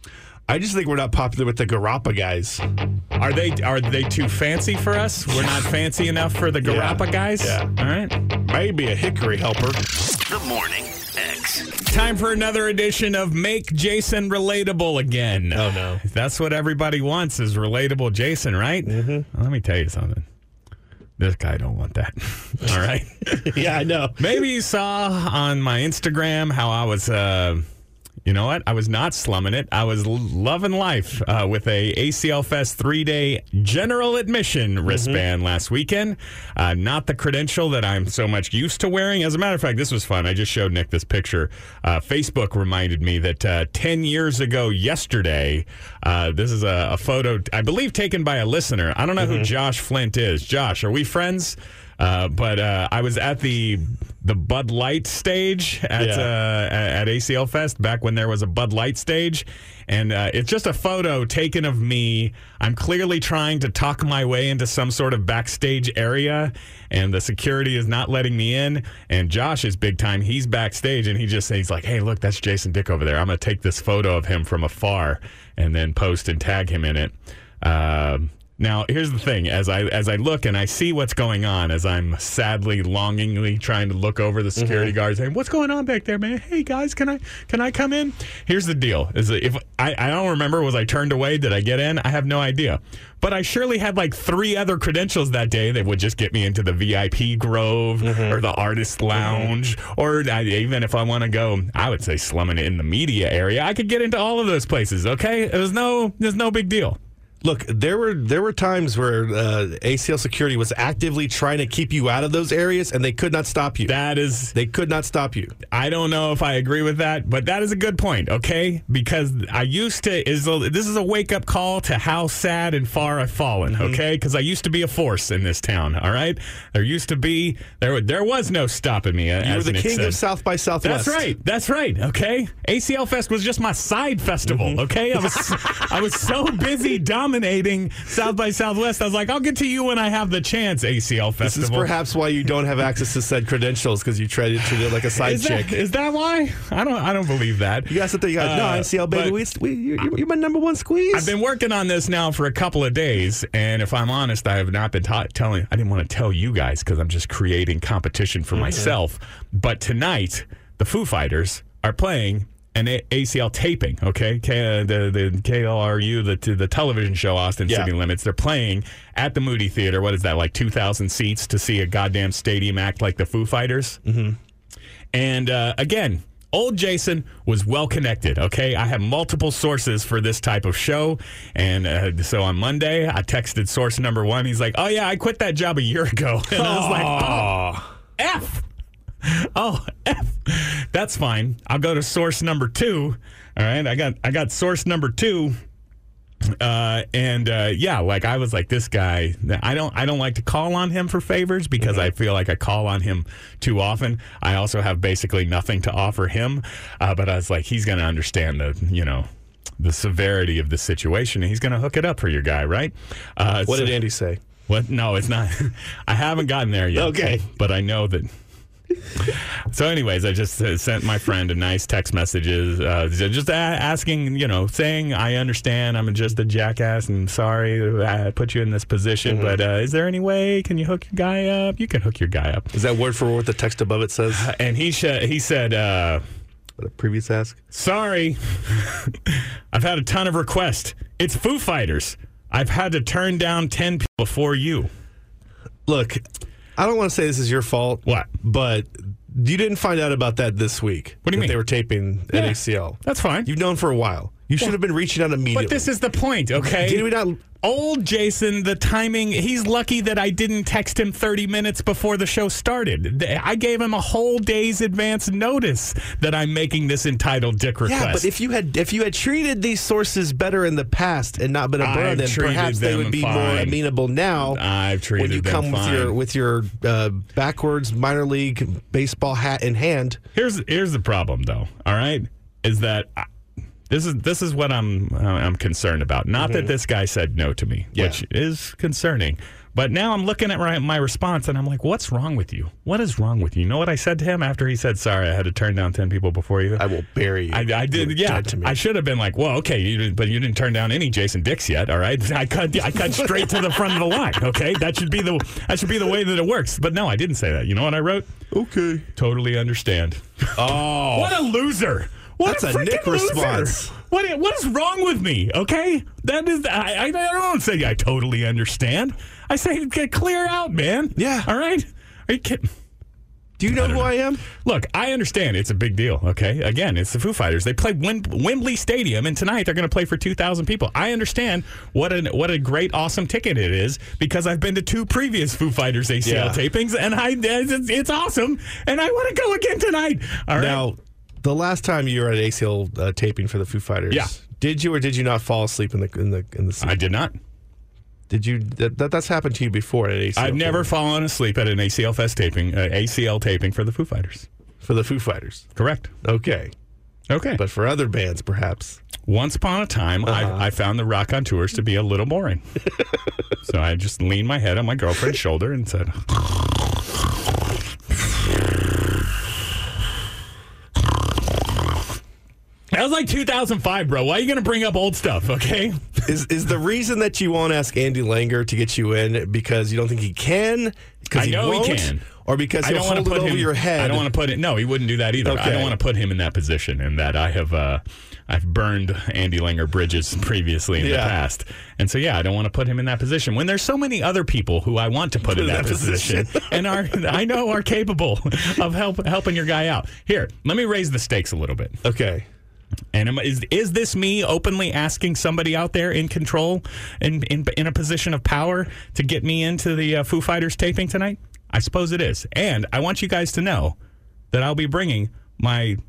I just think we're not popular with the Garapa guys. Are they Are they too fancy for us? We're not fancy enough for the Garapa yeah. guys? Yeah. All right. Maybe a hickory helper. The Morning X. Time for another edition of Make Jason Relatable again. Oh, no. That's what everybody wants is relatable Jason, right? Mm-hmm. Well, let me tell you something. This guy don't want that. All right? Yeah, I know. Maybe you saw on my Instagram how I was... Uh, You know what? I was not slumming it. I was l- loving life uh, with a A C L Fest three-day general admission wristband mm-hmm. last weekend. Uh, not the credential that I'm so much used to wearing. As a matter of fact, this was fun. I just showed Nick this picture. Uh, Facebook reminded me that uh, ten years ago yesterday, uh, this is a, a photo, I believe, taken by a listener. I don't know mm-hmm. who Josh Flint is. Josh, are we friends? Uh, but uh, I was at the the Bud Light stage at yeah. uh, at A C L Fest back when there was a Bud Light stage, and uh, it's just a photo taken of me. I'm clearly trying to talk my way into some sort of backstage area, and the security is not letting me in. And Josh is big time. He's backstage, and he just says like, "Hey, look, that's Jason Dick over there. I'm going to take this photo of him from afar and then post and tag him in it." Uh, Now, here's the thing. As I as I look and I see what's going on, as I'm sadly, longingly trying to look over the security mm-hmm. guards saying, what's going on back there, man? Hey, guys, can I can I come in? Here's the deal. Is that if I, I don't remember, was I turned away? Did I get in? I have no idea. But I surely had like three other credentials that day that would just get me into the V I P Grove mm-hmm. or the Artist Lounge. Mm-hmm. Or I, even if I want to go, I would say slumming it in the media area. I could get into all of those places, okay? There's no, there's no big deal. Look, there were there were times where uh, A C L security was actively trying to keep you out of those areas, and they could not stop you. That is... They could not stop you. I don't know if I agree with that, but that is a good point, okay? Because I used to... is a, This is a wake-up call to how sad and far I've fallen, mm-hmm. okay? Because I used to be a force in this town, all right? There used to be... There there was no stopping me, uh, You as were the Nick king said. of South by Southwest. That's right. That's right, okay? A C L Fest was just my side festival, mm-hmm. okay? I was I was so busy dominating South by Southwest. I was like, I'll get to you when I have the chance, A C L Festival. This is perhaps why you don't have access to said credentials, because you tried to treat it like a side is chick. That, is that why? I don't I don't believe that. You guys sit there, you guys, uh, no, A C L, baby, we, we, you're, you're my number one squeeze. I've been working on this now for a couple of days, and if I'm honest, I have not been ta- telling, I didn't want to tell you guys because I'm just creating competition for mm-hmm. myself. But tonight, the Foo Fighters are playing an A C L taping, okay? K, uh, the, the K L R U, the the television show, Austin yeah. City Limits. They're playing at the Moody Theater. What is that, like two thousand seats to see a goddamn stadium act like the Foo Fighters? Mm-hmm. And uh, again, old Jason was well connected, okay? I have multiple sources for this type of show. And uh, so on Monday, I texted source number one. He's like, oh, yeah, I quit that job a year ago. And I was like, oh, F. Oh, F. That's fine. I'll go to source number two. All right. I got I got source number two. Uh, and uh, yeah, like I was like, this guy, I don't I don't like to call on him for favors because mm-hmm. I feel like I call on him too often. I also have basically nothing to offer him. Uh, but I was like, he's going to understand the, you know, the severity of the situation. And he's going to hook it up for your guy, right? Uh, what so, did Andy say? What? No, it's not. I haven't gotten there yet. Okay. But I know that. So anyways, I just uh, sent my friend a nice text messages, uh, just a- asking, you know, saying, I understand, I'm just a jackass and sorry I put you in this position, mm-hmm. but uh, is there any way, can you hook your guy up? You can hook your guy up. Is that word for word what the text above it says? Uh, and he, sh- he said, uh, what a previous ask? Sorry, I've had a ton of requests. It's Foo Fighters. I've had to turn down ten people before you. Look, I don't want to say this is your fault. What? But you didn't find out about that this week. What do you mean? They were taping yeah, at A C L. That's fine. You've known for a while. You should have been reaching out immediately. But this is the point, okay? Did we not? Old Jason, the timing, he's lucky that I didn't text him thirty minutes before the show started. I gave him a whole day's advance notice that I'm making this entitled dick request. Yeah, but if you had if you had treated these sources better in the past and not been a burden, then perhaps they would be fine. more amenable now. I've treated when you them come fine. with your with your uh, backwards minor league baseball hat in hand. Here's here's the problem, though. All right, is that. I, This is this is what I'm uh, I'm concerned about. Not mm-hmm. that this guy said no to me, yeah. which is concerning. But now I'm looking at my, my response, and I'm like, what's wrong with you? What is wrong with you? You know what I said to him after he said, sorry, I had to turn down ten people before you? I will bury you. I, I did, yeah. I should have been like, well, okay, you did, but you didn't turn down any Jason Dix yet, all right? I cut I cut straight to the front of the line, okay? That should be the that should be the way that it works. But no, I didn't say that. You know what I wrote? Okay. Totally understand. Oh. What a loser. What That's a, a Nick loser. response. What what is wrong with me? Okay, that is I I, I don't say I totally understand. I say get clear out, man. Yeah. All right. Are you kidding? Do you know I who know. I am? Look, I understand it's a big deal. Okay, again, it's the Foo Fighters. They play Wim- Wembley Stadium, and tonight they're going to play for two thousand people. I understand what a what a great, awesome ticket it is because I've been to two previous Foo Fighters A C L yeah. tapings, and I it's, it's awesome, and I want to go again tonight. All right. Now, the last time you were at A C L uh, taping for the Foo Fighters, yeah. did you or did you not fall asleep in the in the in the seat? I did not. Did you? That, that that's happened to you before at A C L? I've never taping. fallen asleep at an A C L Fest taping, uh, A C L taping for the Foo Fighters. For the Foo Fighters, correct? Okay, okay. But for other bands, perhaps. Once upon a time, uh-huh. I, I found the Rock on Tours to be a little boring, so I just leaned my head on my girlfriend's shoulder and said. That was like two thousand five, bro. Why are you going to bring up old stuff, okay? Is is the reason that you won't ask Andy Langer to get you in because you don't think he can? Because I know he, won't, he can. Or because I he'll don't want hold to put it over him, your head? I don't want to put it. No, he wouldn't do that either. Okay. I don't want to put him in that position and that I have uh, I've burned Andy Langer bridges previously in yeah. the past. And so, yeah, I don't want to put him in that position when there's so many other people who I want to put, put in that, that position, position. and are I know are capable of help, helping your guy out. Here, let me raise the stakes a little bit. Okay. And am, is is this me openly asking somebody out there in control, in in, in a position of power, to get me into the uh, Foo Fighters taping tonight? I suppose it is. And I want you guys to know that I'll be bringing my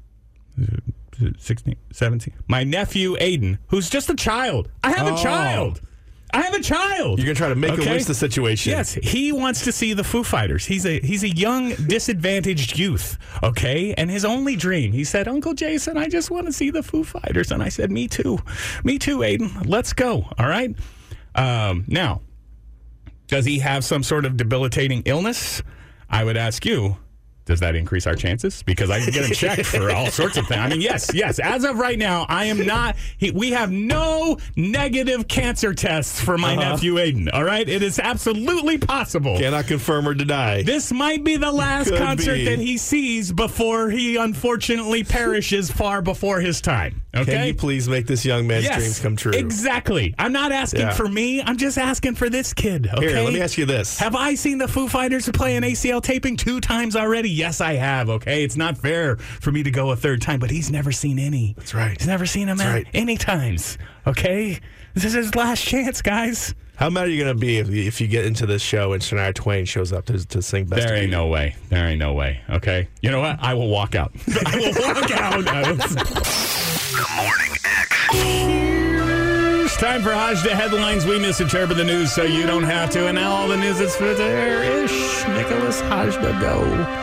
uh, sixteen, seventeen, my nephew Aiden, who's just a child. I have oh. a child. I have a child. You're going to try to make okay? him waste the situation. Yes, he wants to see the Foo Fighters. He's a he's a young, disadvantaged youth, okay? And his only dream, he said, Uncle Jason, I just want to see the Foo Fighters. And I said, me too. Me too, Aiden. Let's go, all right? Um, now, does he have some sort of debilitating illness? I would ask you, does that increase our chances? Because I can get him checked for all sorts of things. I mean, yes, yes. As of right now, I am not. He, we have no negative cancer tests for my uh-huh. nephew Aiden. All right, it is absolutely possible. Cannot confirm or deny. This might be the last Could concert be. that he sees before he unfortunately perishes far before his time. Okay, can you please make this young man's yes, dreams come true? Exactly. I'm not asking yeah. for me. I'm just asking for this kid. Okay. Here, let me ask you this: have I seen the Foo Fighters play an A C L taping two times already? Yes, I have, okay? It's not fair for me to go a third time, but he's never seen any. That's right. He's never seen them That's right. any times, okay? This is his last chance, guys. How mad are you going to be if, if you get into this show and Shania Twain shows up to, to sing Best There of ain't You? no way. There ain't no way, okay? You know what? I will walk out. I will walk out. I will... The Morning X. Here's time for Hajda headlines. We misinterpret the news so you don't have to. And now all the news is for there-ish. Nicholas Hajda, go.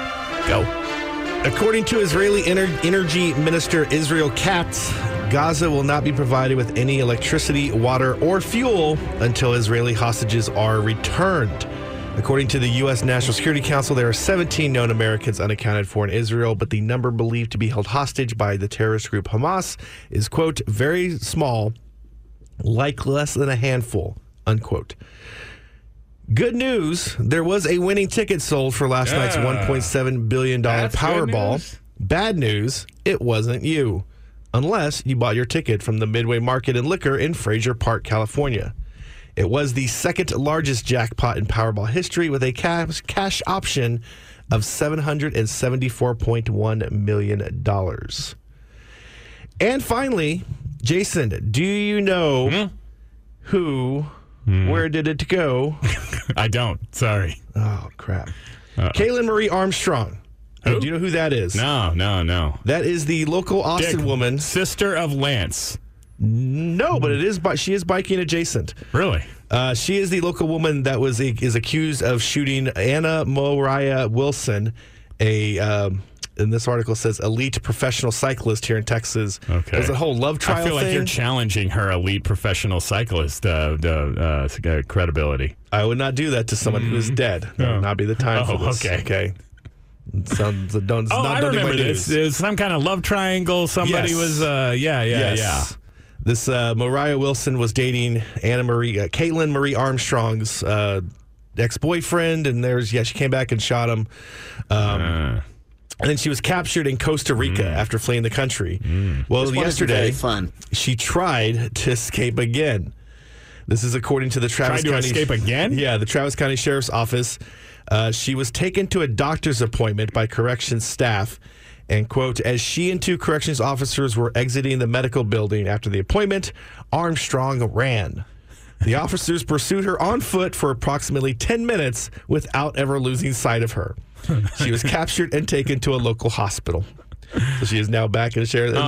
Go. According to Israeli Ener- Energy Minister Israel Katz, Gaza will not be provided with any electricity, water, or fuel until Israeli hostages are returned. According to the U S National Security Council, there are seventeen known Americans unaccounted for in Israel, but the number believed to be held hostage by the terrorist group Hamas is, quote, very small, like less than a handful, unquote. Good news, there was a winning ticket sold for last yeah. night's one point seven billion dollars Powerball. Bad news, it wasn't you, unless you bought your ticket from the Midway Market and Liquor in Fraser Park, California. It was the second largest jackpot in Powerball history with a cash, cash option of seven hundred seventy-four point one million dollars. And finally, Jason, do you know mm-hmm. who, mm. where did it go? I don't. Sorry. Oh, crap. Uh-oh. Kaylen Marie Armstrong. Who? Do you know who that is? No, no, no. That is the local Austin Dick, woman. Sister of Lance. No, but it is. She is biking adjacent. Really? Uh, she is the local woman that was is accused of shooting Anna Moriah Wilson, a um, in this article says elite professional cyclist here in Texas. Okay. There's a whole love trial. I feel thing. like you're challenging her elite professional cyclist uh, uh, uh, credibility. I would not do that to someone mm-hmm. who is dead. That oh. would not be the time oh, for this. Okay. Okay. Sounds don't. Oh, not I remember this. It was some kind of love triangle. Somebody yes. was. Uh, yeah, yeah, yes. yeah. This uh, Moriah Wilson was dating Anna Marie, uh, Kaylen Marie Armstrong's uh, ex-boyfriend, and there's yeah, she came back and shot him. Um, uh. And then she was captured in Costa Rica mm. after fleeing the country. Mm. Well, this yesterday, fun. she tried to escape again. This is according to the Travis tried to County. escape again? Yeah, the Travis County Sheriff's Office. Uh, she was taken to a doctor's appointment by corrections staff. And, quote, as she and two corrections officers were exiting the medical building after the appointment, Armstrong ran. The officers pursued her on foot for approximately ten minutes without ever losing sight of her. She was captured and taken to a local hospital. So she is now back in the sheriff.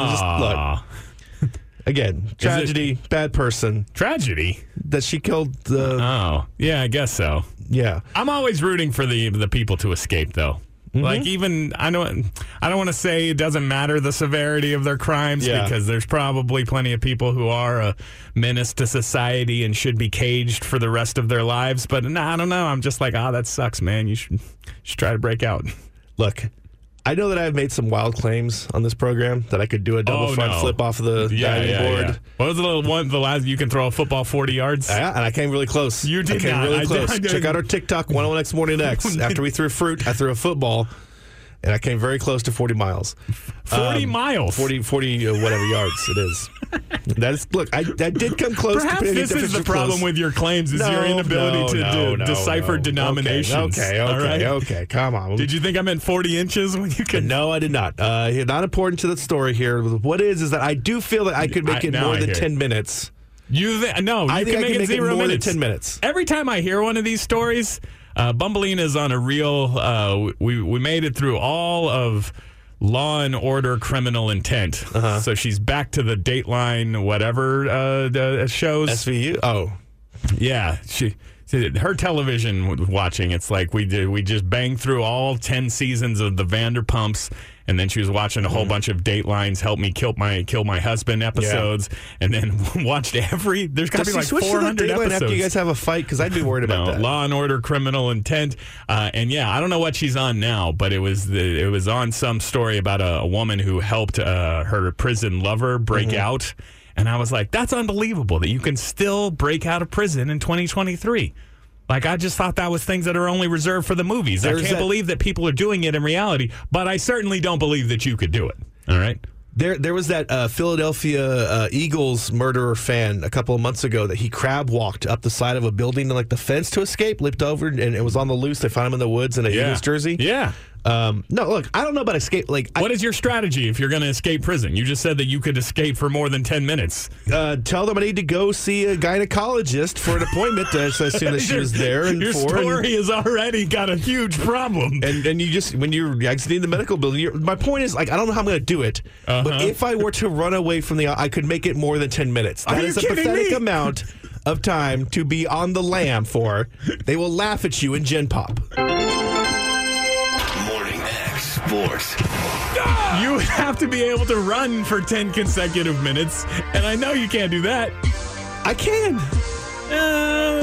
Look, again, tragedy, it, bad person. Tragedy? That she killed the... Oh, yeah, I guess so. Yeah. I'm always rooting for the the people to escape, though. Mm-hmm. Like, even, I don't, I don't want to say it doesn't matter the severity of their crimes yeah. because there's probably plenty of people who are a menace to society and should be caged for the rest of their lives. But no, I don't know. I'm just like, oh, that sucks, man. You should, should try to break out. Look, I know that I've made some wild claims on this program that I could do a double oh, front no. flip off the yeah, diving yeah, board. Yeah. What was the little one? The last you can throw a football forty yards. Yeah, and I came really close. You did I came not. really I close. did, I did. Check out our TikTok one oh one X Morning X. After we threw fruit, I threw a football. And I came very close to forty miles. forty um, miles? forty, forty uh, whatever yards it is. That is, look, I, I did come close. Perhaps to this is the problem close. with your claims is no, your inability no, to no, de- no, decipher no. denominations. Okay, okay, all right? okay, come on. Did you think I meant forty inches when you could? No, I did not. Uh, not important to the story here. What is is that I do feel that I could make I, it more I than hear. ten minutes. You th- no, you I can think make I can it make zero it more minutes. than ten minutes. Every time I hear one of these stories, uh, Bumbleine is on a real. Uh, we we made it through all of Law and Order: Criminal Intent. Uh-huh. So she's back to the Dateline whatever uh, the shows. S V U. Oh, yeah. She her television watching. It's like we did. We just banged through all ten seasons of the Vanderpumps. And then she was watching a whole mm. bunch of Datelines, Help Me Kill My Kill My Husband episodes, yeah. and then watched every. There's got to be like four hundred episodes. After you guys have a fight, because I'd be worried about no, that. Law and Order: Criminal Intent, uh, and yeah, I don't know what she's on now, but it was the, it was on some story about a, a woman who helped uh, her prison lover break mm-hmm. out, and I was like, that's unbelievable that you can still break out of prison in twenty twenty-three. Like, I just thought that was things that are only reserved for the movies. There's I can't that, believe that people are doing it in reality, but I certainly don't believe that you could do it. All right? There there was that uh, Philadelphia uh, Eagles murderer fan a couple of months ago that he crab walked up the side of a building to like the fence to escape, leaped over, and it was on the loose. They found him in the woods in a yeah. Eagles jersey. Yeah. Um, no, look, I don't know about escape. Like, What I, is your strategy if you're going to escape prison? You just said that you could escape for more than ten minutes. uh, tell them I need to go see a gynecologist for an appointment uh, as soon as she was there. And Your for, story has already got a huge problem. And, and and you just when you're exiting the medical building. You're, my point is, like, I don't know how I'm going to do it, Uh-huh. but if I were to run away from the, I could make it more than ten minutes. That Are is you a kidding pathetic me? amount of time to be on the lam for. They will laugh at you in Gen Pop. Morning X Sports. You would have to be able to run for ten consecutive minutes, and I know you can't do that. I can. Uh,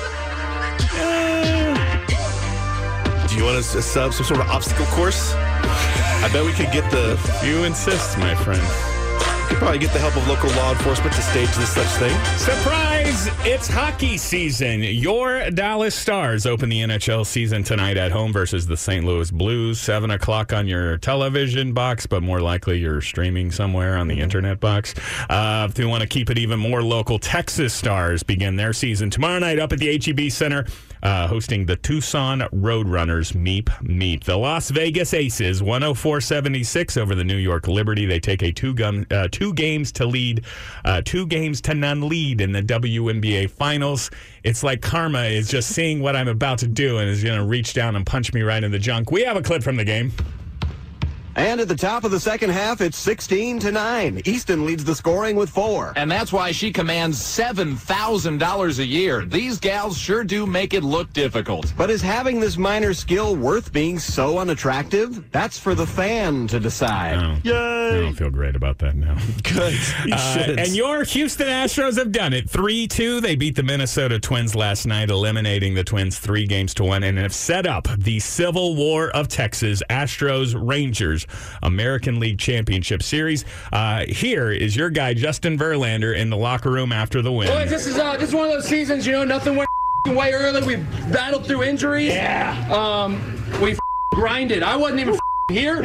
uh, Do you want to sub some sort of obstacle course? I bet we could get the. you insist, my friend. Could probably get the help of local law enforcement to stage this such thing. Surprise! It's hockey season. Your Dallas Stars open the N H L season tonight at home versus the Saint Louis Blues. seven o'clock on your television box, but more likely you're streaming somewhere on the internet box. Uh, if you want to keep it even more local, Texas Stars begin their season tomorrow night up at the H E B Center, uh, hosting the Tucson Roadrunners Meep Meet. The Las Vegas Aces, one oh four seventy-six over the New York Liberty. They take a two-gun, uh, two games to lead, uh, two games to none lead in the W N B A Finals. It's like karma is just seeing what I'm about to do and is going to reach down and punch me right in the junk. We have a clip from the game. And at the top of the second half, it's sixteen to nine. Easton leads the scoring with four. And that's why she commands seven thousand dollars a year. These gals sure do make it look difficult. But is having this minor skill worth being so unattractive? That's for the fan to decide. Oh, I don't feel great about that now. Good. You Uh, shouldn't. and your Houston Astros have done it. three two. They beat the Minnesota Twins last night, eliminating the Twins three games to one, and have set up the Civil War of Texas, Astros-Rangers American League Championship Series. Uh, here is your guy, Justin Verlander, in the locker room after the win. Boys, this is uh, this is one of those seasons, you know, nothing went way early. We battled through injuries. Yeah. Um, we grinded. I wasn't even here.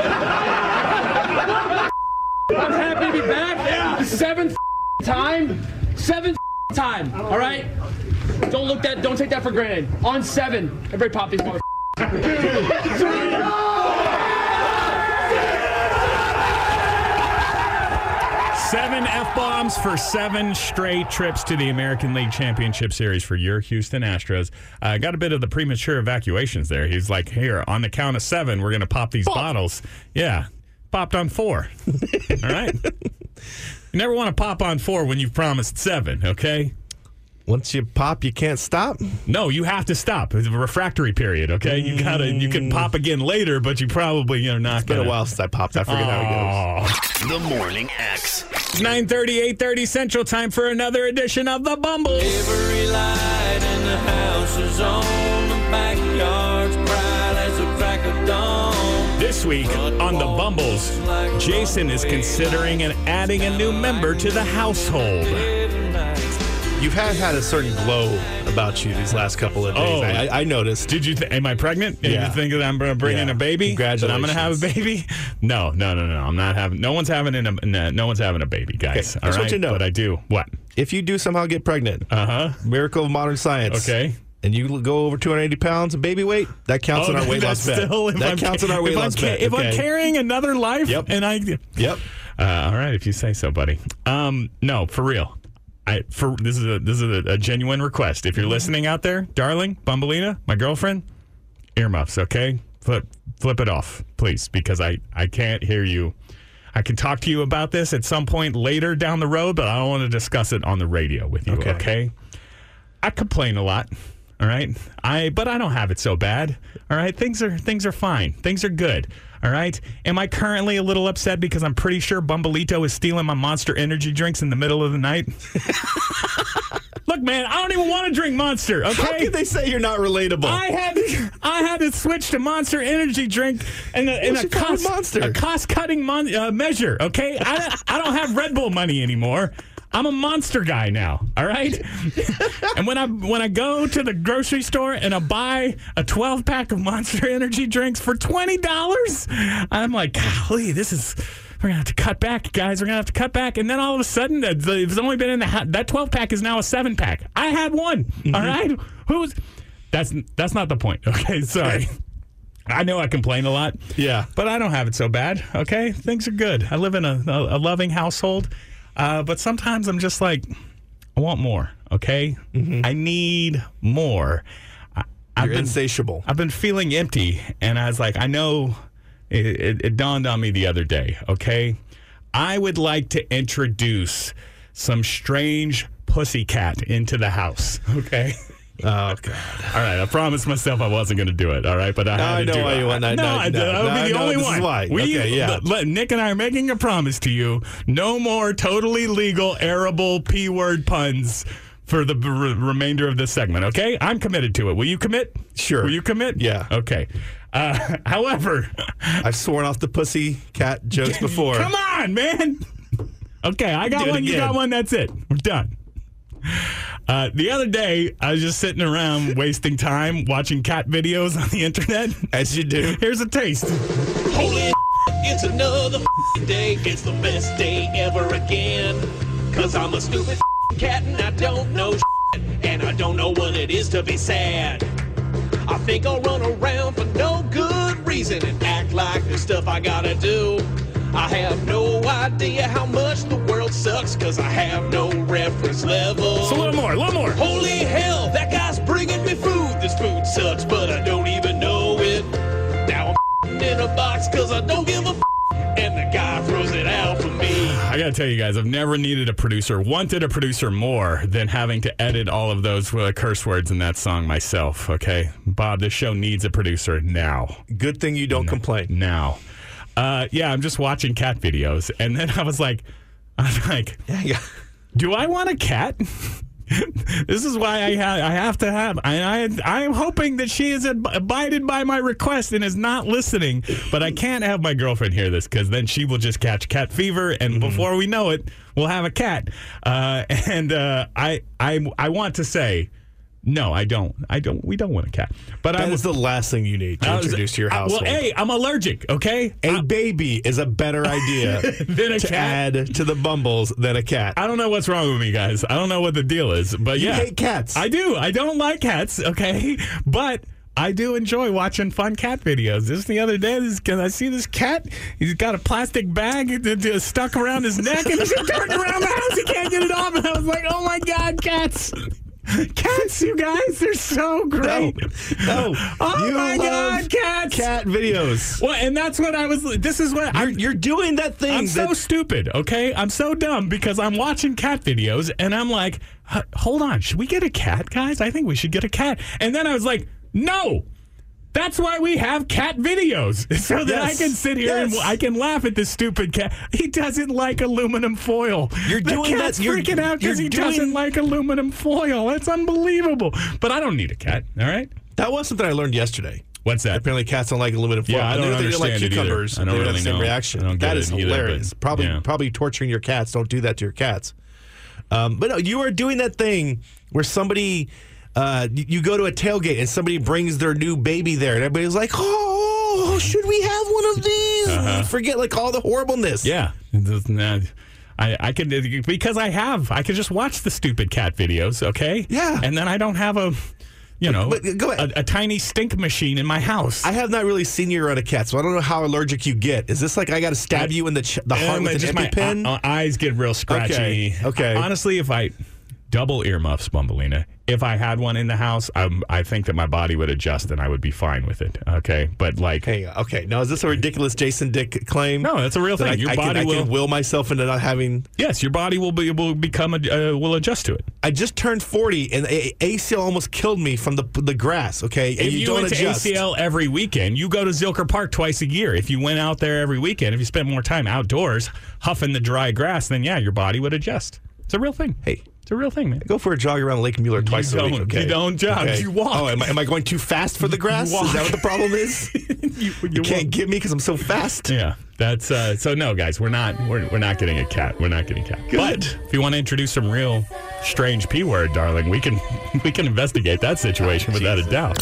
I'm happy to be back. Yeah. Seventh time. Seventh time. All right? Don't look that, don't take that for granted. On seven. Everybody pop these mother. Seven F-bombs for seven straight trips to the American League Championship Series for your Houston Astros. Uh, got a bit of the premature evacuations there. He's like, here, on the count of seven, we're going to pop these Pop. bottles. Yeah, popped on four. All right? You never want to pop on four when you've promised seven, okay? Once you pop, you can't stop. No, you have to stop. It's a refractory period, okay? You gotta. You can pop again later, but you probably you're not It's been gonna. a while since I popped. I forget how it goes. The Morning X. nine thirty, eight thirty Central Time for another edition of The Bumbles. Every light in the house is on. The backyard's bright as a crack of dawn. This week on The Bumbles, Jason is considering and adding a new member to the household. You have had a certain glow about you these last couple of days. Oh. I, I noticed. Did you? Th- am I pregnant? Did Yeah. you think that I'm going to bring in Yeah. a baby? That I'm going to have a baby? No, no, no, no. I'm not having. No one's having a. No, no one's having a baby, guys. Okay, All just right, want you to know. but I do. What? If you do somehow get pregnant, Uh huh. miracle of modern science. Okay. And you go over two hundred eighty pounds of baby weight, that counts in our weight that's loss bet. still, if That I'm counts in ca- our weight if loss I'm ca- bet. If I'm okay? carrying another life, Yep. and I, Yep. uh, all right, if you say so, buddy. Um, no, for real. I for this is a this is a, a genuine request. If you're listening out there, darling, Bumbleina, my girlfriend, earmuffs, okay? Flip flip it off, please, because I I can't hear you. I can talk to you about this at some point later down the road, but I don't want to discuss it on the radio with you, Okay. okay? I complain a lot. All right, I but I don't have it so bad. All right, things are things are fine. Things are good. All right. Am I currently a little upset because I'm pretty sure Bumbleito is stealing my Monster energy drinks in the middle of the night? Look, man, I don't even want to drink Monster. Okay. How can they say you're not relatable? I had to, I had to switch to Monster energy drink in a, in What's a your problem with cost Monster? a cost cutting mon, uh, measure. Okay, I I don't have Red Bull money anymore. I'm a Monster guy now, all right? And when I when I go to the grocery store and I buy a twelve pack of Monster energy drinks for twenty dollars, I'm like, golly, this is, we're going to have to cut back, guys. We're going to have to cut back. And then all of a sudden, the, the, it's only been in the, that twelve pack is now a seven pack. I had one, all right? Who's, that's, that's not the point, okay? Sorry. I know I complain a lot. Yeah. But I don't have it so bad, okay? Things are good. I live in a, a, a loving household. Uh, but sometimes I'm just like, I want more, okay? Mm-hmm. I need more. I, I've You're been, insatiable. I've been feeling empty, and I was like, I know it, it, it dawned on me the other day, okay? I would like to introduce some strange pussycat into the house, okay? Oh, God. All right, I promised myself I wasn't going to do it, all right? But I No, had I to know do why it. you want that. No, No, I, no, that would no, be the no, only this is one. why. We, Okay, yeah. Let, let- Nick and I are making a promise to you. No more totally legal, arable, P-word puns for the b- remainder of this segment, okay? I'm committed to it. Will you commit? Sure. Will you commit? Yeah. Okay. Uh, however... I've sworn off the pussy cat jokes before. Come on, man. Okay, I got Do it one. You again. got one. That's it. We're done. Uh, the other day, I was just sitting around wasting time watching cat videos on the internet. As you do. Here's a taste. Holy it's another day. It's the best day ever again. Cause I'm a stupid cat and I don't know shit. And I don't know what it is to be sad. I think I'll run around for no good reason and act like there's stuff I gotta do. I have no idea how much the world sucks cause I have no reference level. So a little more, a little more. Holy hell, that guy's bringing me food. This food sucks, but I don't even know it. Now I'm in a box cause I don't give a f- and the guy throws it out for me. I gotta tell you guys, I've never needed a producer, wanted a producer more than having to edit all of those uh, curse words in that song myself, okay? Bob, this show needs a producer now. Good thing you don't No, complain. Now. Uh, yeah, I'm just watching cat videos, and then I was like, I was like, Yeah, yeah. do I want a cat? This is why I, ha- I have to have. I, I I am hoping that she has ab- abided by my request and is not listening. But I can't have my girlfriend hear this because then she will just catch cat fever, and Mm-hmm. before we know it, we'll have a cat. Uh, and uh, I I I want to say. No, I don't. I don't. We don't want a cat. But That I is the last thing you need to I was- introduce to your I- household. Well, A, I'm allergic, okay? A baby is a better idea Than a to cat? add to the Bumbles than a cat. I don't know what's wrong with me, guys. I don't know what the deal is, but You yeah. hate cats. I do. I don't like cats, okay? But I do enjoy watching fun cat videos. Just the other day, this, I see this cat. He's got a plastic bag that- that stuck around his neck, and he's turned around the house. He can't get it off. And I was like, oh, my God, cats. Cats, you guys, they're so great. No. Oh, You my love God, cats. Cat videos. Well, and that's what I was. This is what You're, I'm. you're doing that thing. I'm so that, stupid, okay? I'm so dumb because I'm watching cat videos and I'm like, "H- hold on, should we get a cat, guys? I think we should get a cat. And then I was like, no. That's why we have cat videos, so that Yes. I can sit here and Yes. I can laugh at this stupid cat. He doesn't like aluminum foil. You're the doing cat's that- you're- freaking out because you're he doing- doesn't like aluminum foil. That's unbelievable. But I don't need a cat, all right? that was something I learned yesterday. What's that? Apparently, cats don't like aluminum foil. Yeah, I don't knew they didn't like understand it either. cucumbers. I don't They would have really the same know. reaction. I don't get That it is either, hilarious. but, probably, yeah. probably torturing your cats. Don't do that to your cats. Um, but no, you are doing that thing where somebody, uh, you, you go to a tailgate and somebody brings their new baby there, and everybody's like, "Oh, should we have one of these?" Uh-huh. Forget like all the horribleness. Yeah. It doesn't, uh, I, I can, because I have, I can just watch the stupid cat videos, okay? Yeah. And then I don't have a, you know, But- but go ahead. a, a tiny stink machine in my house. I have not really seen you around a cat, so I don't know how allergic you get. Is this like I got to stab you in the ch- the heart Um, with just an my EpiPen? uh, uh, eyes get real scratchy. Okay, okay. Honestly, if I double earmuffs, Bumbleina, if I had one in the house, um, I think that my body would adjust and I would be fine with it. Okay, but like, Hang on. Okay. Now, is this a ridiculous Jason Dick claim? no, that's a real That thing. I, Your I body can, will. I can will myself into not having. Yes, your body will be will become a, uh, will adjust to it. I just turned forty, and a- A C L almost killed me from the the grass. Okay, and If you, you, don't went to adjust. A C L every weekend, you go to Zilker Park twice a year. If you went out there every weekend, if you spent more time outdoors huffing the dry grass, then yeah, your body would adjust. It's a real thing. Hey, it's a real thing, man. go for a jog around Lake Mueller twice you a week. don't- Okay? you don't jog, you walk. Oh, am I, am I going too fast for the grass? You Is that walk. what the problem is? you, You can't get me because I'm so fast. Yeah, that's uh, so. No, guys, we're not. We're, we're not getting a cat. We're not getting a cat. Good. But if you want to introduce some real strange p word, darling, we can we can investigate that situation without a doubt.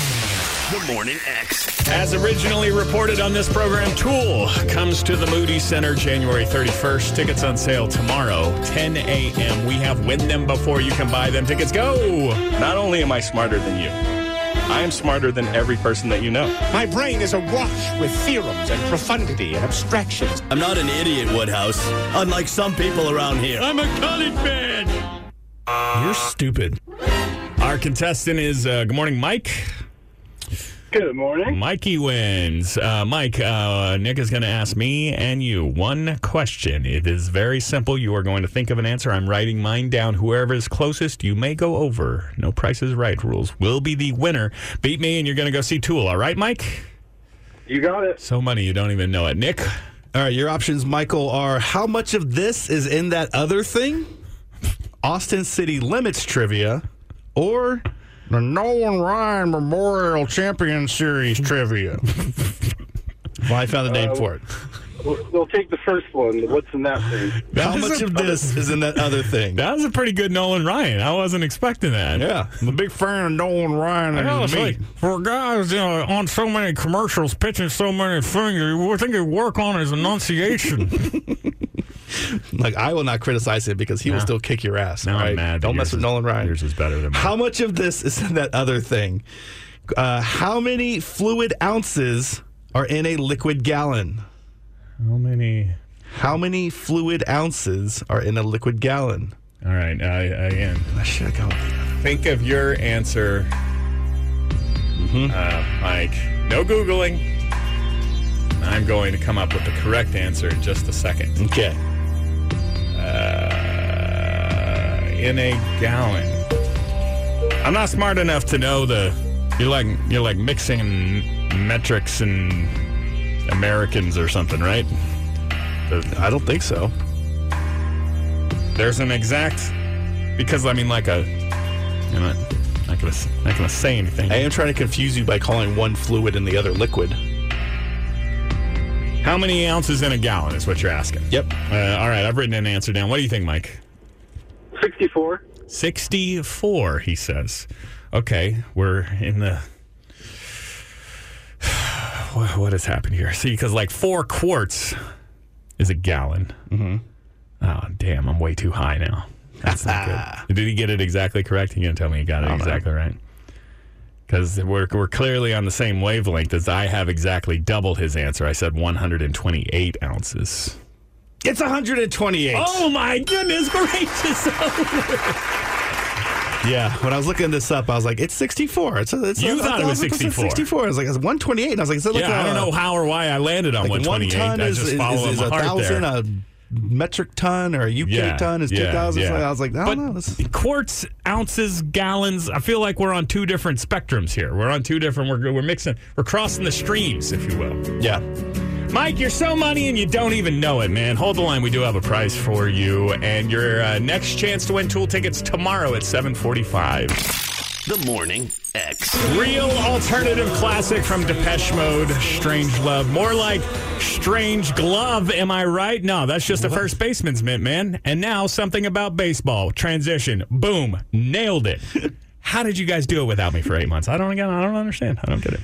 The Morning X. As originally reported on this program, Tool comes to the Moody Center January thirty-first. Tickets on sale tomorrow, ten a.m. We have win them before you can buy them. Tickets go! Not only am I smarter than you, I am smarter than every person that you know. My brain is awash with theorems and profundity and abstractions. I'm not an idiot, Woodhouse, unlike some people around here. I'm a college man. You're stupid. Our contestant is, uh, good morning, Mike. Good morning. Mikey wins. Uh, Mike, uh, Nick is going to ask me and you one question. It is very simple. You are going to think of an answer. I'm writing mine down. Whoever is closest, you may go over. No Price is Right rules. Will be the winner. Beat me and you're going to go see Tool. All right, Mike? You got it. So money you don't even know it. Nick? All right, your options, Michael, are how much of this is in that other thing? Austin City Limits trivia, or the Nolan Ryan Memorial Champion Series trivia. Well, I found the name Uh, for it. We'll, we'll take the first one. What's in that thing? How much of this is in that other thing? That was a pretty good Nolan Ryan. I wasn't expecting that. Yeah, I'm a big fan of Nolan Ryan and I his was meat. like, for guys, you know, on so many commercials, pitching so many things, you would think he'd work on his enunciation. Like, I will not criticize him because he will No. still kick your ass. Now all I'm right? mad. Don't mess Yours with is- Nolan Ryan. Yours is better than mine. How much of this is in that other thing? Uh, how many fluid ounces are in a liquid gallon? How many? How many fluid ounces are in a liquid gallon? All right, I, again, I should go. think of your answer, Mm-hmm. uh, Mike. No Googling. I'm going to come up with the correct answer in just a second. Okay. Uh, in a gallon. I'm not smart enough to know the. You're like you're like mixing metrics and Americans or something, right? The, I don't think so. There's an exact, because I mean, like a, you know, not gonna not gonna say anything. I am trying to confuse you by calling one fluid and the other liquid. How many ounces in a gallon is what you're asking? Yep. Uh, all right, I've written an answer down. What do you think, Mike? sixty-four. sixty-four, he says. Okay, we're in the. What, what has happened here? See, because like four quarts is a gallon. Mm-hmm. Oh, damn, I'm way too high now. That's not good. Did he get it exactly correct? He gonna tell me he got it exactly right. Because we're we're clearly on the same wavelength as I have exactly double his answer. I said one hundred twenty-eight ounces. It's one hundred twenty-eight. Oh my goodness gracious! Yeah, when I was looking this up, I was like, it's sixty-four. It's, it's You I thought it was it's sixty-four. sixty-four. I was like, it's one twenty-eight. And I was like, is that like Yeah, a, I don't know how or why I landed on like one one twenty-eight. ton I is, just is, follow is, is my a heart thousand there. a metric ton, or a U K Yeah, ton is two yeah, thousand. yeah. So I was like, I but don't know. This- quarts, ounces, gallons. I feel like we're on two different spectrums here. We're on two different. We're we're mixing. We're crossing the streams, if you will. Yeah. Mike, you're so money and you don't even know it, man. Hold the line. We do have a prize for you, and your uh, next chance to win Tool tickets tomorrow at seven forty-five. The Morning X. Real alternative classic from Depeche Mode, Strange Love. More like Strange Glove, am I right? No, that's just a first baseman's mitt, man. And now something about baseball. Transition. Boom. Nailed it. How did you guys do it without me for eight months? I don't again. I don't understand. I don't get it.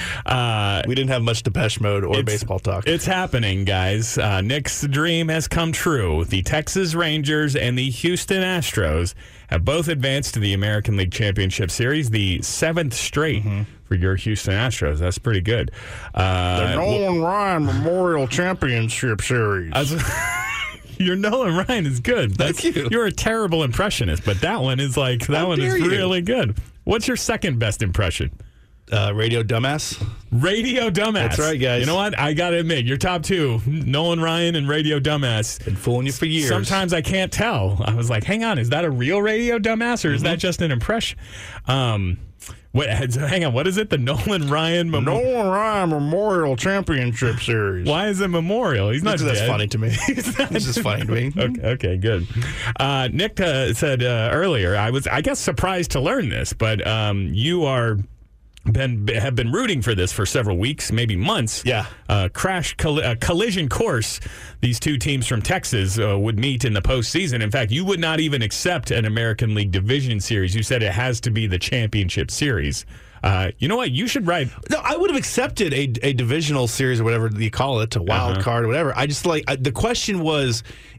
Uh, we didn't have much Depeche Mode or it's- baseball talk. It's happening, guys. Uh, Nick's dream has come true. The Texas Rangers and the Houston Astros have both advanced to the American League Championship Series, the seventh straight for your Houston Astros. That's pretty good. Uh, the Nolan Ryan Memorial Championship Series. I was- Your Nolan Ryan is good. That's, Thank you. You're a terrible impressionist, but that one is like that How one is dare you. really good. What's your second best impression? Uh, Radio Dumbass. Radio Dumbass. That's right, guys. You know what? I got to admit, your top two, Nolan Ryan and Radio Dumbass. Been fooling you for years. Sometimes I can't tell. I was like, hang on, is that a real Radio Dumbass or is that just an impression? Um, what, hang on, what is it? The Nolan Ryan Memorial? Nolan Ryan Memorial Championship Series. Why is it Memorial? He's not Because that's dead. funny to me. He's not It's just funny to me. Okay, okay, good. Uh, Nick uh, said uh, earlier, I was, I guess, surprised to learn this, but um, you are been have been rooting for this for several weeks, maybe months. Yeah. Uh, crash coll- uh, collision course. These two teams from Texas uh, would meet in the postseason. In fact, you would not even accept an American League Division Series. You said it has to be the championship series. Uh, you know what? You should write. No, I would have accepted a, a divisional series or whatever you call it, a wild Uh-huh. card or whatever. I just like I, the question was,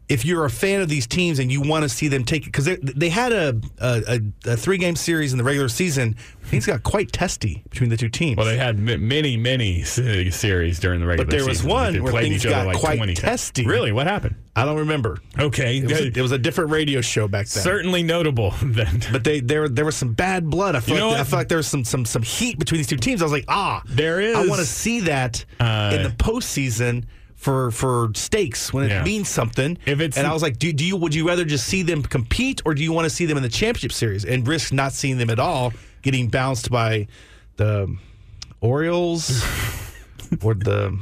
if you're a fan of these teams and you want to see them take it, because they, they had a, a, a three-game series in the regular season, things got quite testy between the two teams. Well, they had m- many, many s- series during the regular season. But there was season. one They where played things each other got like quite twenty testy. Really? What happened? I don't remember. Okay. It was, a, it was a different radio show back then. Certainly notable then. But they there there was some bad blood. I feel You know like I what? feel like there was some some some heat between these two teams. I was like, ah, There is. I want to see that Uh, in the postseason for for stakes when it Yeah. means something. If it's- and I was like, do, do you would you rather just see them compete or do you want to see them in the championship series and risk not seeing them at all, getting bounced by the Orioles or the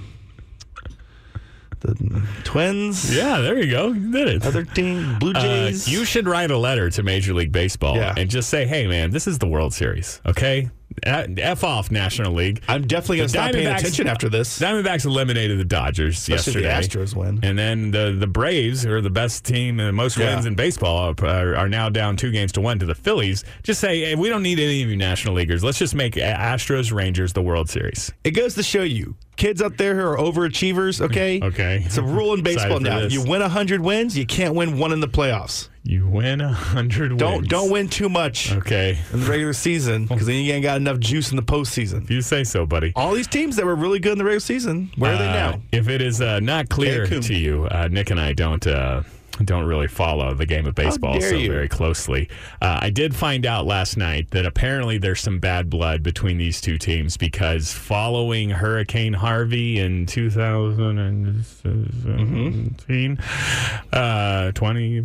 the Twins? Yeah, there you go. You did it. Other team, Blue Uh, Jays. you should write a letter to Major League Baseball Yeah. and just say, hey, man, this is the World Series, okay? F off National League. I'm definitely going to The stop paying Diamondbacks- attention after this. Diamondbacks eliminated the Dodgers Especially yesterday. if the Astros win. And then the, the Braves, who are the best team and the most Yeah. wins in baseball, are, are now down two games to one to the Phillies. Just say, hey, we don't need any of you National Leaguers. Let's just make Astros Rangers the World Series. It goes to show you, kids out there who are overachievers, okay? Okay. It's a rule in baseball Excited for now. this. You win one hundred wins, you can't win one in the playoffs. You win one hundred wins. Don't don't win too much Okay. in the regular season because then you ain't got enough juice in the postseason. If you say so, buddy. All these teams that were really good in the regular season, where are they Uh, now? If it is uh, not clear Cancun. to you, uh, Nick and I don't uh, don't really follow the game of baseball dare so you. very closely. Uh, I did find out last night that apparently there's some bad blood between these two teams because following Hurricane Harvey in two thousand seventeen, Mm-hmm. uh, twenty,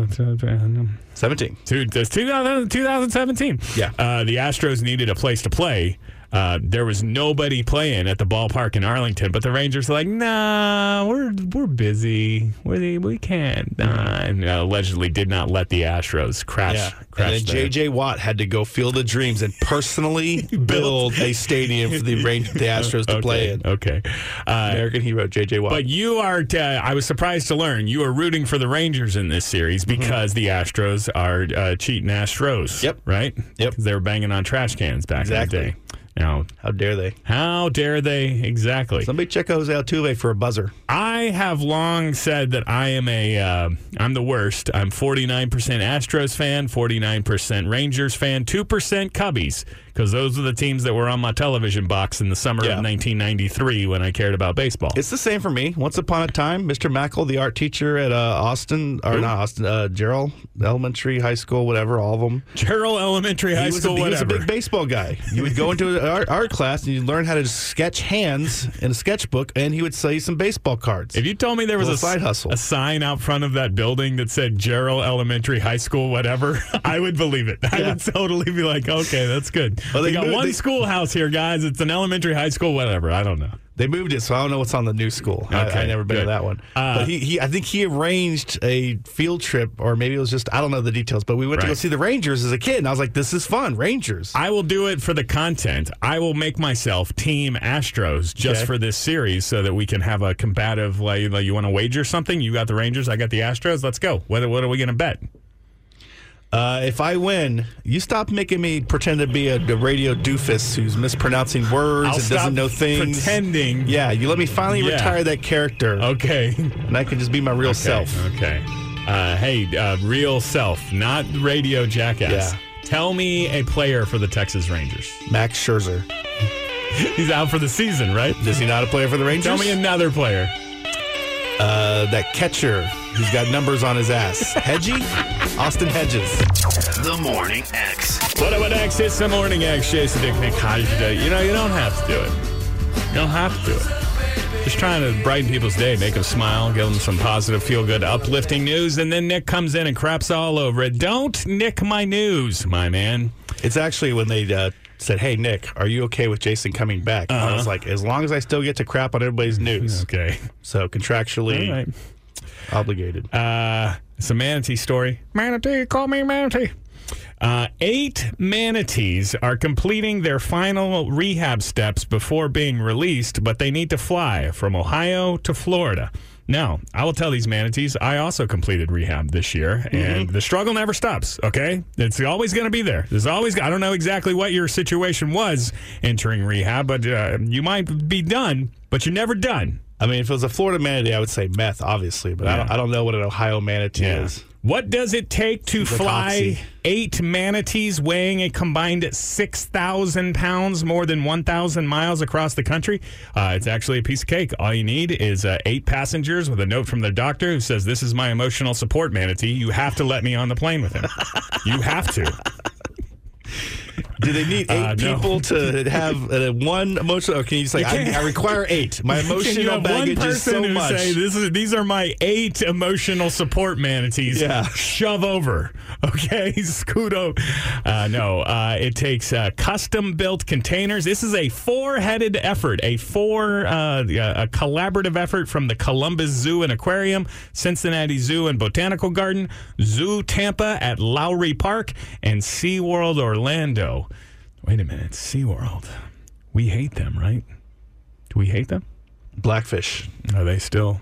seventeen. Two, that's two thousand, twenty seventeen. Yeah. Uh, the Astros needed a place to play. Uh, there was nobody playing at the ballpark in Arlington, but the Rangers were like, "Nah, we're we're busy. We we can't." Nah, and uh, allegedly did not let the Astros crash. Yeah. crash And then there. J J. Watt had to go Field of Dreams and personally build a stadium for the Range, the Astros to okay, play in. Okay. Uh, American hero J J. Watt. But you are, uh, I was surprised to learn, you are rooting for the Rangers in this series because the Astros are uh, cheating Astros. Yep. Right? Yep. 'Cause they were banging on trash cans back Exactly. in the day. Now, How dare they? how dare they? Exactly. Somebody check Jose Altuve for a buzzer. I have long said that I am a, uh, I'm the worst. I'm forty-nine percent Astros fan, forty-nine percent Rangers fan, two percent Cubbies, because those are the teams that were on my television box in the summer Yeah. of nineteen ninety-three when I cared about baseball. It's the same for me. Once upon a time, Mister Mackel, the art teacher at uh, Austin, or Who? not Austin, uh, Gerald Elementary, High School, whatever, all of them. Gerald Elementary High he was School, a, he was a whatever. big baseball guy. You would go into an art, art class and you'd learn how to sketch hands in a sketchbook, and he would sell you some baseball cards. If you told me there was a, Little side hustle. a sign out front of that building that said Gerald Elementary High School, whatever, I would believe it. I Yeah. would totally be like, okay, that's good. Well, we they got moved- one they- schoolhouse here, guys. It's an elementary high school, whatever. I don't know. They moved it, so I don't know what's on the new school. I, Okay, I never been good. to that one. Uh, but he, he, I think he arranged a field trip, or maybe it was just, I don't know the details, but we went to go Right. see the Rangers as a kid, and I was like, this is fun, Rangers. I will do it for the content. I will make myself Team Astros just Okay. for this series so that we can have a combative, like, like you want to wager something? You got the Rangers, I got the Astros. Let's go. What, what are we going to bet? Uh, if I win, you stop making me pretend to be a, a radio doofus who's mispronouncing words I'll and stop doesn't know things. pretending. Yeah, you let me finally Yeah. retire that character, Okay. and I can just be my real Okay, self. Okay. Uh, hey, uh, real self, not radio jackass. Yeah. Tell me a player for the Texas Rangers. Max Scherzer. He's out for the season, right? Is he not a player for the Rangers? Tell me another player. Uh, that catcher who's got numbers on his ass. Hedgie? Austin Hedges. The Morning X. What up, what X? It's the Morning X. Jason Dick Nick Hodge today. You know, you don't have to do it. You don't have to do it. Just trying to brighten people's day, make them smile, give them some positive, feel-good, uplifting news, and then Nick comes in and craps all over it. Don't nick my news, my man. It's actually when they uh, said, hey, Nick, are you okay with Jason coming back? Uh-huh. I was like, as long as I still get to crap on everybody's news. Okay. So contractually All right. obligated. Uh, it's a manatee story. Manatee, call me manatee. Uh, eight manatees are completing their final rehab steps before being released, but they need to fly from Ohio to Florida. Now, I will tell these manatees, I also completed rehab this year, and Mm-hmm. the struggle never stops, okay? It's always going to be there. There's always, I don't know exactly what your situation was entering rehab, but uh, you might be done, but you're never done. I mean, if it was a Florida manatee, I would say meth, obviously, but yeah. I, don't, I don't know what an Ohio manatee yeah. is. What does it take to Seems fly like eight manatees weighing a combined six thousand pounds, more than one thousand miles across the country? Uh, it's actually a piece of cake. All you need is uh, eight passengers with a note from their doctor who says, "This is my emotional support manatee. You have to let me on the plane with him. You have to." Do they need eight uh, no. people to have uh, one emotional? Or can you say, I, I require eight? My emotional baggage is so who much. Say, this is, these are my eight emotional support manatees. Yeah. Shove over. Okay? Scoot over. Uh, no, uh, it takes uh, custom-built containers. This is a four-headed effort, a four, uh, a collaborative effort from the Columbus Zoo and Aquarium, Cincinnati Zoo and Botanical Garden, Zoo Tampa at Lowry Park, and SeaWorld Orlando. Wait a minute, SeaWorld. We hate them, right? Do we hate them? Blackfish. Are they still?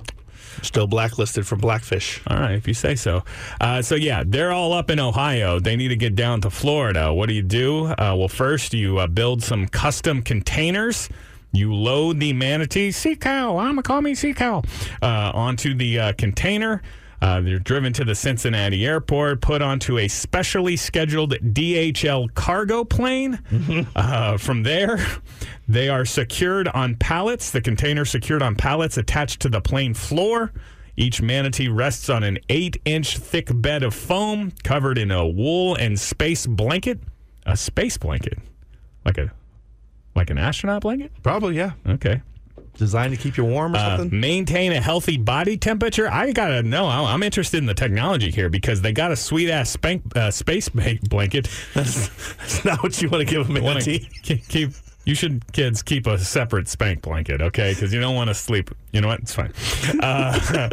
Still blacklisted for Blackfish. All right, if you say so. Uh, so, yeah, they're all up in Ohio. They need to get down to Florida. What do you do? Uh, well, first, you uh, build some custom containers. You load the manatee, sea cow, I'm going to call me sea cow, uh, onto the uh, container. Uh, they're driven to the Cincinnati airport, put onto a specially scheduled D H L cargo plane. Mm-hmm. Uh, from there, they are secured on pallets. The container secured on pallets attached to the plane floor. Each manatee rests on an eight-inch thick bed of foam covered in a wool and space blanket. A space blanket? Like a like an astronaut blanket? Probably, yeah. Okay. Designed to keep you warm or uh, something? Maintain a healthy body temperature. I got to know. I'm interested in the technology here because they got a sweet-ass spank, uh, space blanket. That's, that's not what you want to give a manatee. Keep, you should, kids, keep a separate spank blanket, okay? Because you don't want to sleep. You know what? It's fine. Uh,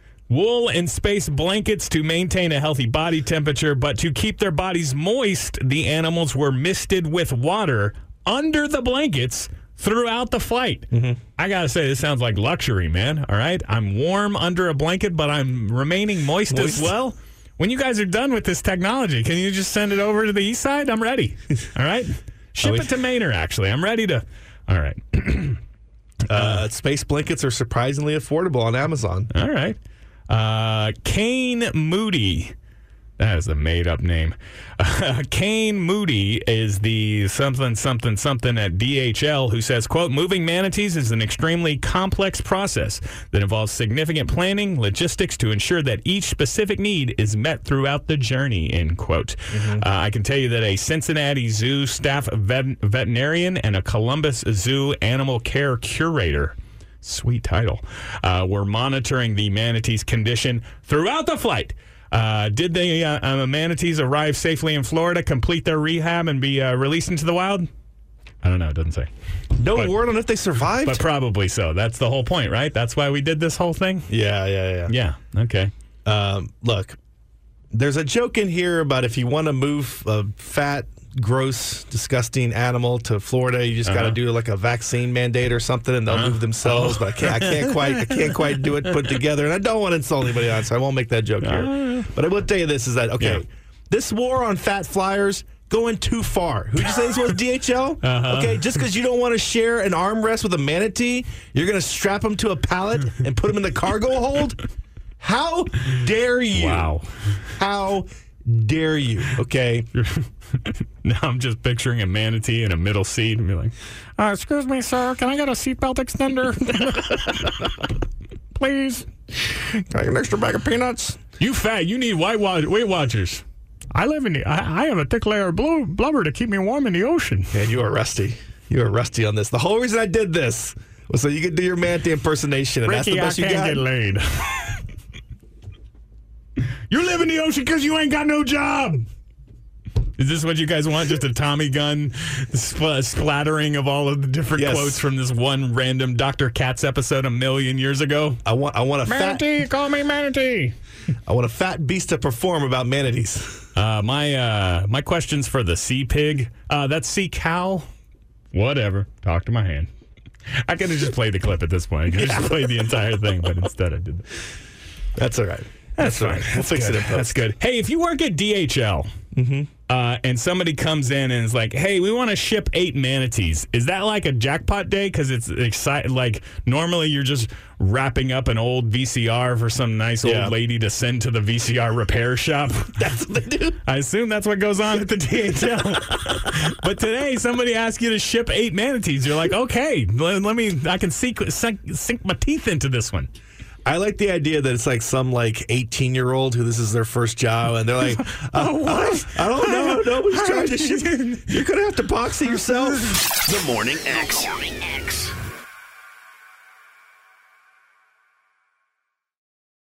wool and space blankets to maintain a healthy body temperature, but to keep their bodies moist, the animals were misted with water under the blankets throughout the flight. Mm-hmm. I gotta say, this sounds like luxury, man. All right? I'm warm under a blanket, but I'm remaining moist, moist. as well. When you guys are done with this technology, can you just send it over to the east side? I'm ready. All right? Ship it to Manor, actually. I'm ready to... All right. uh, space blankets are surprisingly affordable on Amazon. All right. Uh, Kane Moody. That is a made-up name. Uh, Kane Moody is the something, something, something at D H L who says, quote, moving manatees is an extremely complex process that involves significant planning, logistics to ensure that each specific need is met throughout the journey, end quote. Mm-hmm. Uh, I can tell you that a Cincinnati Zoo staff vet- veterinarian and a Columbus Zoo animal care curator, sweet title, uh, were monitoring the manatee's condition throughout the flight. Uh, did the uh, uh, manatees arrive safely in Florida, complete their rehab, and be uh, released into the wild? I don't know. It doesn't say. No but, word on if they survived? But probably so. That's the whole point, right? That's why we did this whole thing? Yeah, yeah, yeah. Yeah, okay. Um, look, there's a joke in here about if you want to move a fat, gross, disgusting animal to Florida, you just uh-huh. got to do like a vaccine mandate or something, and they'll uh-huh. move themselves. Oh. But I can't, I can't quite, I can't quite do it put together, and I don't want to insult anybody on, so I won't make that joke here. Uh, but I will tell you this: is that okay? Yeah. This war on fat flyers going too far. Who'd you say this was? D H L? Uh-huh. Okay, just because you don't want to share an armrest with a manatee, you're going to strap them to a pallet and put them in the cargo hold? How dare you? Wow. How dare you? Okay. Now I'm just picturing a manatee in a middle seat and be like, uh, excuse me, sir, can I get a seatbelt extender? Please. Can I get an extra bag of peanuts? You fat, you need White Weight Watchers. I live in the, I, I have a thick layer of blue, blubber to keep me warm in the ocean. Man, you are rusty. You are rusty on this. The whole reason I did this was so you could do your manatee impersonation, and Ricky, that's the best I you got. Can't get laid. You live in the ocean because you ain't got no job. Is this what you guys want? Just a Tommy gun spl- splattering of all of the different yes. quotes from this one random Doctor Katz episode a million years ago? I want I want a manatee, fat... call me manatee. I want a fat beast to perform about manatees. Uh, my uh, my question's for the sea pig. Uh, that's sea cow. Whatever. Talk to my hand. I could have just played the clip at this point. I could have yeah. just played the entire thing, but instead I did. That's all right. That's, That's fine. We'll fix good. it in post. That's good. Hey, if you work at D H L, mm-hmm. uh, and somebody comes in and is like, "Hey, we want to ship eight manatees." Is that like a jackpot day? Because it's exciting. Like normally, you're just wrapping up an old V C R for some nice old Yeah. lady to send to the V C R repair shop. That's what they do. I assume that's what goes on at the D H L. But today, somebody asks you to ship eight manatees. You're like, okay, let, let me. I can sink, sink sink my teeth into this one. I like the idea that it's like some like eighteen year old who this is their first job, and they're like, uh, Oh, what? I don't know. Nobody's trying to ship. You're gonna have to box it yourself. The Morning X.